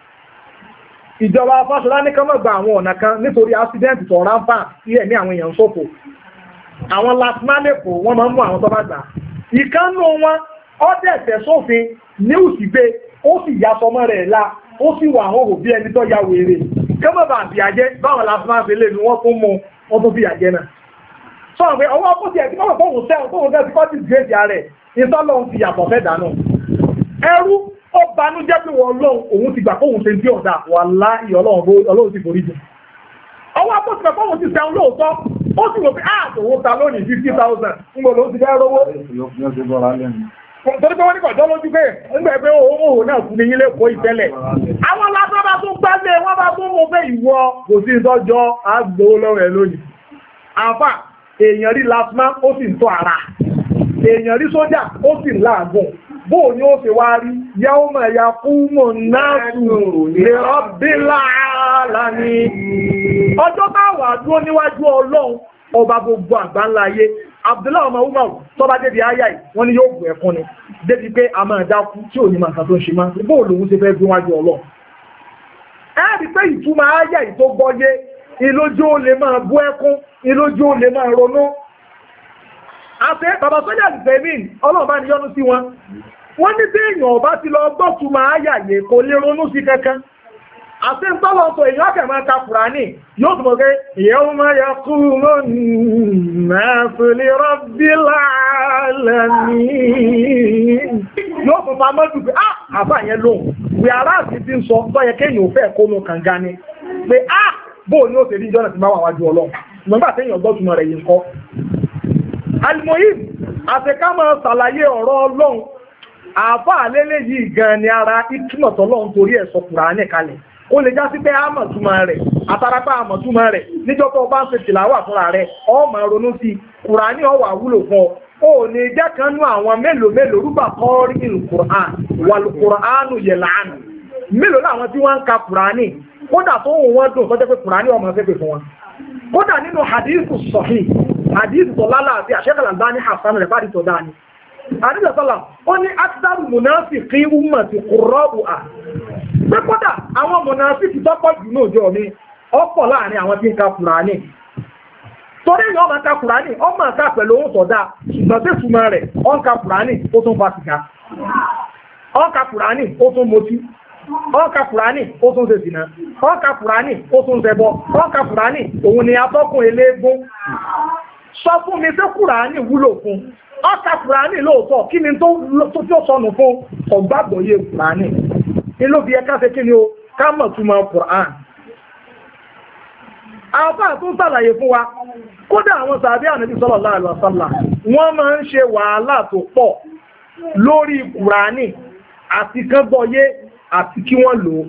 ìjọba Fáṣọlá ní kọ́mọ̀ gba àwọn ọ̀nà kan nítorí accident tó ránfà sí ẹ̀mí àwọn èèyàn ṣòfò àwọn lasmanẹ́kọ̀ọ́ wọ́n máa ń mú àwọn tó bá gbà ìkánú wọn ọ́dẹ̀ẹ̀tẹ̀ sófin ní òsìgbè ó sì ya sọmọ rẹ̀ la ó sì wà àwọn òbí ẹni tó ya wèrè kọ́mọ̀ bá àbíyàjẹ́ báwọn lasmanẹ́kọ̀ọ́ lè ní wọ́n tún mú wọ́n tún fi àjẹ́ náà sọ̀rọ̀ pé ọwọ́ kó tiẹ̀ tí wọ́n kó òun sẹ́wọ̀n tó òun gẹ́gẹ́ kọ́ sí gírèdì ààrẹ ìtọ́lọ́hun ti yàtọ̀ fẹ́ dànù ẹrú ó banújẹ́ pé wọ́n lóhun òun ti gbà kóhun ṣe ń tí ọ̀dà wà láì ọlọ́run ti forí jù ọwọ́ kó ti gbà kóhun ti sẹ́wọ̀n lóòótọ́ ó sì wò pé àtòwò ta lónìí fifty thousand ń gbọ́dọ̀ ó ti fẹ́ rówó torí pé wọ́n ní kọ̀jọ́ lójú pé nígbà pé òun náà kú ní ilé kó ìtẹ́lẹ̀ àwọn lásán bá tún gbálẹ̀ wọ́n bá tún mú pé ìwọ kò sí ìtọ́jọ́ àgbò lọ́rọ̀ ẹ̀ lónìí àfà èèyàn rí lasma ó sì ń tọ́ ara èèyàn rí sójà ó sì ń láàgùn bóò ni ó fi wá rí yàó mà ya kú mọ̀ náà tù lè Rabbil alamin ọjọ́ táwà dúró níwájú ọlọ́run ọba gbogbo àgbáńlá ayé Abdullahi ọmọ Umar tó bá débi ayá yìí wọ́n ní yóò bù ẹ̀kún ni débi pé a máa dákú tí ò ní máa kà tó ń ṣe máa bóò lòun ṣe fẹ́ gbíwájú ọlọ́run ẹ́ẹ̀rí pé ìtumọ̀ ayá yìí tó gbọ́yé ìlójú ó lè máa bú ẹkún ìlójú ó lè máa ronú àti bàbá sọ́jà ìfẹ̀mín ọlọ́ọ̀bá ni yọ́nú sí wọn wọ́n ní tí èèyàn ọba ti lọ gbọ́tùmọ̀ ayàyè kò lè ronú sí kankan àti ń tọ́lọ̀ sọ èèyàn kẹ̀ máa ka Kùránì yóò túnmọ̀ pé yawma yaqumu nnasu li rabbil alamin yóò fún famọ́dù pé ah àbá yẹn lóhùn wíárá àti tí ń sọ tó yẹ kéèyàn ò fẹ́ kónú kànga ni pé á bóò ní ó ṣe rí ìjọ́nà tí máa wà wájú ọlọ́run nígbà téèyàn gbọ́ túmọ̀ rẹ̀ yìí ń kọ́. alimoyim àtẹkámọ́ ṣàlàyé ọ̀rọ̀ ọlọ́run àáfàá lélẹ̀ yìí gan ni ara ìtumọ̀ tọ́lọ́run torí ẹ̀ sọ Kùránì kalẹ̀ ó lè já sí pé àmọ̀túmọ̀ rẹ̀ àtàràpá àmọ̀túmọ̀ rẹ̀ níjọ́ tó bá ń ṣe tìlàwà fúnra rẹ̀ ó máa ronú sí Kùránì ó wá wúlò fún ọ ó ní jẹ́ kan nú àwọn mélòó mélòó rúbà kọ́rí ìlú Kùránì wàlùkùránù yẹ̀láàánù mélòó láwọn tí wọ́n ń ka Kùránì kódà tó wù wọ́n dùn tọ́jọ́ pé Kùránì ó máa fẹ́ fún wọn kódà nínú hadithu sahih hadithu tó lálàáfíà Sheikh Al-Albani hasan rẹ̀ fàdí tó dáa ni àdíjọ́ sọ́lá ó ní aktaru munafiqi ummati qurra'u à pé kódà àwọn mùnàfíkì tọ́pọ̀ jù náà jọ ní ọ̀pọ̀ láàrin àwọn tí ń ka Kùránì torí ìyọ́ ọmọ ka Kùránì ọmọ ká pẹ̀lú ohun tọ̀dá ṣùgbọ́n tí túnmọ̀ rẹ̀ ó ń ka Kùránì ó tún fa sìgá ó ń ka Kùránì ó tún mutí ó ń ka Kùránì ó tún ṣe sìná ó ń ka Kùránì ó tún ṣẹbọ ó ń ka Kùránì òun ni atọ́kùn eléégún sọ fún mi sí Kùránì wúlò fún ó ka Kùránì lóòótọ́ kí ni tó tí ó sọnù fún ọgbàgbọ́yé Kùránì ilú bí ẹka ṣe kí ni ó ká mọ̀ túnmọ̀ Qur'an. Àfáà tún ṣàlàyé fún wa kódà àwọn sàbí Ànábì sallallahu alaihi wasallam wọ́n máa ń ṣe wàhálà tó pọ̀ lórí Kùránì àti kán gbọ́yé àti kí wọ́n lò ó.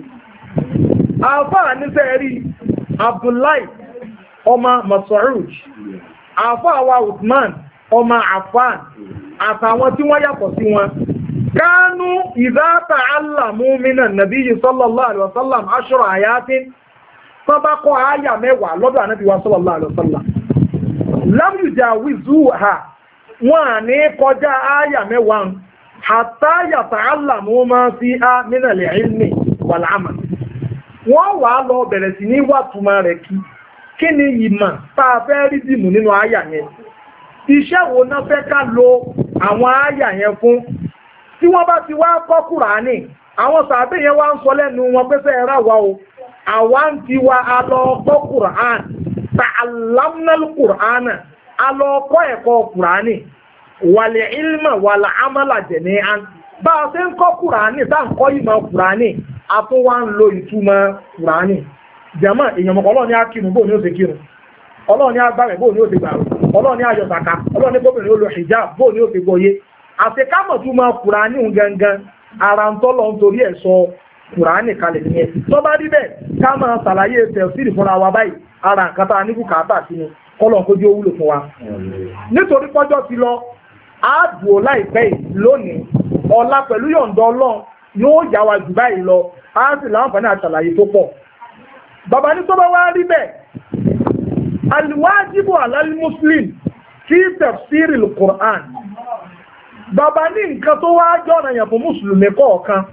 Àfáà nífẹ̀ẹ́ rí Abdullahi ọmọ Mas'ud, àfáà wa Uthman ọmọ Affan àtàwọn tí wọ́n yàtọ̀ sí wọn kánú idha ta'allamu minan nabiyyi sallallahu alaihi wasallam ashra ayatin tọ́bá kọ́ àyà mẹ́wàá lọ́dọ̀ Ànábì wa sallallahu alaihi wasallam lam yujawizuha wọ́n à ní kọjá àyà mẹ́wàá hatta yata'allamu ma fiha minal ilmi wal amal wọ́n wà lọ bẹ̀rẹ̀ sí ní wà túmọ̀ rẹ̀ kí kí ni ìmọ̀ tá a fẹ́ rí dìmú nínú àyà yẹn iṣẹ́ wo náà fẹ́ ká lo àwọn àyà yẹn fún tí wọ́n bá ti wá kọ́ Kùránì àwọn sàbẹ̀ yẹn wá ń sọ lẹ́nu wọn pé fẹ́ ra wa o àwa ń ti wa alọ́ọ̀kọ́ Kùránì ta'allamnal Kùránì alọ́ọ̀kọ́ ẹ̀kọ́ Kùránì wal ilma wal amala jami'an bá a ṣe ń kọ́ Kùránì tá ń kọ́ ìmọ̀ Kùránì a tún wá ń lo ìtumọ̀ Kùránì jàmá èèyàn mọ̀kọ́ Ọlọ́run ní á kírun bóò ní ó ṣe kírun Ọlọ́run ní á gbààwẹ̀ bóò ní ó ṣe gbààwẹ̀ Ọlọ́run ní á yọ sàká Ọlọ́run ní gómìnà ó lo hijab bóò ní ó ṣe gbọ́yé àti kámọ̀ tún máa Kùránì gangan ara ń tọ́lọ nítorí ẹ̀ sọ Kùránì kalẹ̀ nìyẹn tó bá rí bẹ́ẹ̀ ká máa ṣàlàyé tẹ̀síìrì fúnra wa báyìí ara nǹkan tá a ní bùkátà sí ni kọ́lọ̀ kó jẹ́ ó wúlò fún wa nítorí pọ́jọ́ ti lọ àádùó láìpẹ́ lónìí ọ̀la pẹ̀lú yọ̀ǹda Ọlọ́run yóò yà wá jù báyìí lọ á sì láǹfààní àṣàlàyé tó pọ̀ bàbá ní tó bá wá rí bẹ́ẹ̀ alwajibu alal muslim fi tafsiri al-Qur'an bàbá ní nǹkan tó wá jọ́nà yàn fún mùsùlùmí kọ̀ọ̀kan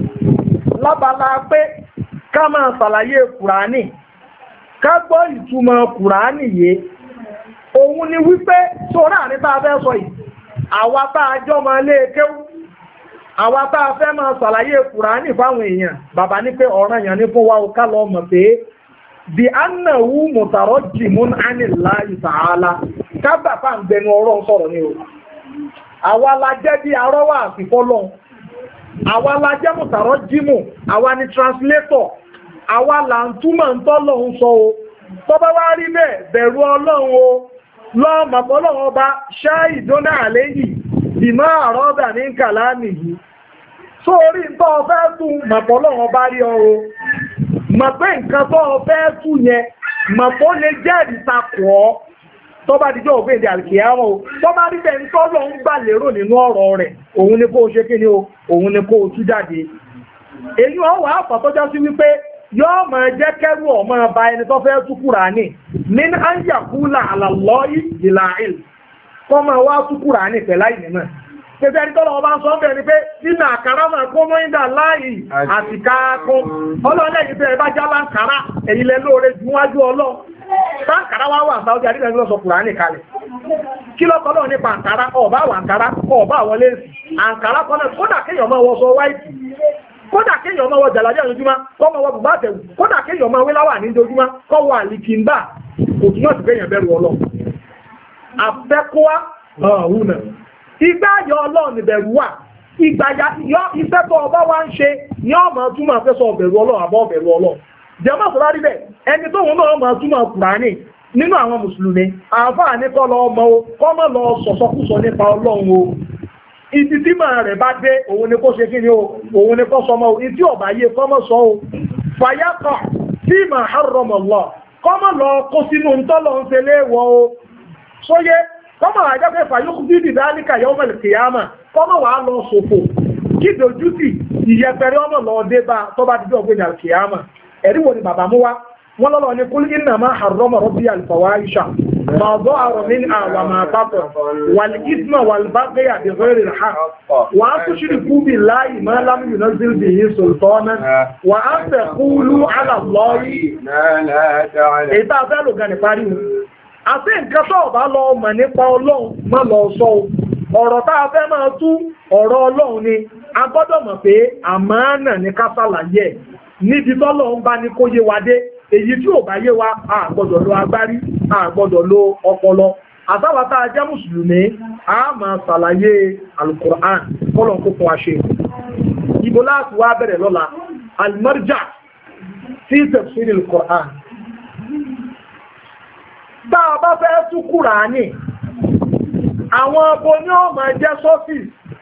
lábala pé ká máa ṣàlàyé Kùránì ká gbọ́ ìtumọ̀ Kùránì yé òun ni wípé sọ́rọ̀ àníta fẹ́ sọ yìí àwa tá a jọ máa lé kéwú àwa tá a fẹ́ máa ṣàlàyé Kùránì fáwọn èèyàn bàbá ní pé ọ̀ranyàn ní fún wa ó ká lọ mọ̀ pé bí annahu mutarajjimun anillahi ta'ala ká bàbá ń gbẹnu ọ̀rọ̀ sọ̀rọ̀ ní o àwa la jẹ́ bí arọ́wà àfìfọ́lọ́n àwa la jẹ́ mutarajjimu àwa ni translator àwa là ń túmọ̀ ń tọ́lọ̀ ń sọ o tó bá wá rí bẹ́ẹ̀ bẹ̀rù Ọlọ́run o lọ́mọ̀pọ̀ Ọlọ́run ọba shahiduna alayhi bima arada min kalamihi sórí ń tọ́ fẹ́ tún mọ̀pọ̀ Ọlọ́run ọba rí ọ o mọ̀ pé nǹkan tó fẹ́ tún yẹn mọ̀pọ̀ lè jẹ́rìí takọ̀ ọ́ tó bá dijọ́ òfin ìdí àlùkìyàmọ́ o tó bá rí bẹ́ẹ̀ ń tọ́lọ̀ ń gbà lérò nínú ọ̀rọ̀ rẹ̀ òun ni kó o ṣe kí ni o òun ni kó o tú jáde èyí wọ́n wà á pàtọ́jọ́ sí wípé yóò máa jẹ́ kẹ́rù ọmọ ọba ẹni tó fẹ́ tú Kùránì min an yaqula ala Allahi bila'il kọ́ máa wá tú Kùránì pẹ̀lá ìnìmọ̀ pẹ̀sẹ̀ ẹni tọ́lọ̀ ọba ń sọ bẹ̀rẹ̀ pé nínú àkàrà máa kó mọ́ ìdá láàyè àti káàkún ọlọ́ọ̀lẹ́yìn tẹ́ ẹ bá já láǹkàrà èyí lẹ lóore jù wájú Ọlọ́run táǹkàrà wá wà sáwọ́dí àdígbẹ̀ lọ́sọ Kùránì kalẹ̀ kí lọ́kọ́lọ́ nípa àǹkàrà ọ̀bá wà àǹkàrà ọ̀bá wọlé àǹkàrà kọ́nà kódà kéèyàn máa wọ sọ wáìtì kódà kéèyàn máa wọ jàlájá lójúmọ́ kọ́ máa wọ bùbá àtẹ̀wù kódà kéèyàn máa wé láwà ní ojoojúmọ́ kọ́ wọ àlìkìmbà kò túnmọ̀ sí kéèyàn bẹ̀rù Ọlọ́run àfẹ́kọ́wá ọ̀hún náà ìgbà ayọ̀ Ọlọ́run ìbẹ̀rù wà ìgbàyà yọ iṣẹ́ tó ọba wá ń ṣe ní ọmọ túmọ̀ fẹ́ sọ ọ̀bẹ̀rù ọlọ́run àbọ̀ ọ̀bẹ̀rù ọlọ́run jẹ́mọ́ sọ lárí bẹ́ẹ̀ ẹni tó wọn náà máa túmọ̀ Kùránì nínú àwọn mùsùlùmí àáfàá ní kọ́ lọ ọmọ o kọ́ mọ́ lọ sọ̀sọ́kúsọ nípa ọlọ́run o ibi tí màá rẹ̀ bá dé òun ni kó ṣe kí ni o òun ni kó sọmọ o ìdí ọ̀bà yé kọ́ mọ́ sọ o fàyàkọ̀ tí màá harrama Allah kọ́ mọ́ lọ kó sínú ntọ́lọ́ ń ṣe léèwọ̀ o sóyé kọ́ mọ́ àjọ pé fàyókù dídì dálíkà yawmal qiyamah kọ́ mọ́ wàá lọ sòfò kí dojútì ìyẹpẹrẹ ọmọ lọ dé bá tó bá dídí ọ̀gbìn al-qiyamah ẹ̀rí wo ni bàbá mú wá wọ́n lọ́lọ́ ní kúl innama harrama rabbi al-fawahisha ma dhahara minha wa ma batana wal ithma wal baghya bighayri al-haqq wa an tushriku billahi ma lam yunzil bihi sultanan wa an taqulu ala Allahi ma la ta'lamun. èyí tá a fẹ́ lò gan ní parí o àti nǹkan tó ọba lọ mọ̀ nípa ọlọ́run má lọ sọ o ọ̀rọ̀ tá a fẹ́ máa tú ọ̀rọ̀ ọlọ́run ni a gbọ́dọ̀ mọ̀ pé àmánà ní ká ṣàlàyé ẹ̀ níbi tọ́lọ́run bá ní kó yé wa dé èyí tí ò bá yé wa a gbọ́dọ̀ lo agbárí a gbọ́dọ̀ lo ọpọlọ àtàwọn tá a jẹ́ mùsùlùmí a máa ṣàlàyé alukur'an kọ́lọ̀ kó fún wa ṣe ibo láti wá bẹ̀rẹ̀ lọ́la almarja fi tafsir alukur'an tá a bá fẹ́ tú Kùránì àwọn ọbọ ní ó máa jẹ́ sọ́fì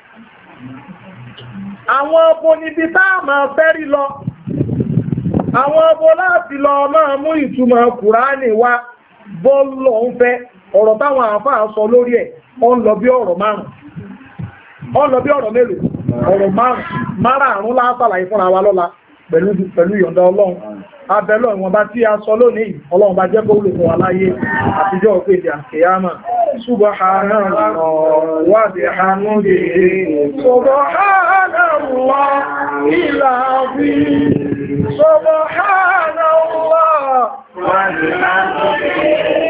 àwọn ọbọ níbi tá a máa fẹ́rí lọ àwọn ọbọ láti lọ máa mú ìtumọ̀ Kùránì wá bọ́ọ̀lọ́ ń fẹ́ ọ̀rọ̀ táwọn àfáà sọ lórí ẹ̀ ó ń lọ bí ọ̀rọ̀ márùn ó ń lọ bí ọ̀rọ̀ mélòó ọ̀rọ̀ márùn márààrún látàlàyé fúnra wa lọ́la pẹ̀lú pẹ̀lú ìyọ̀ǹda Ọlọ́run abẹ́lọ́ ìwọ̀nba tí a sọ lónìí Ọlọ́run bá jẹ́ kó lè fún wa láyé àtijọ́ òpé ìdí àkèyàmà subhanallah wa bihamdihi subhanallahi al-azim subhanallah wa bihamdihi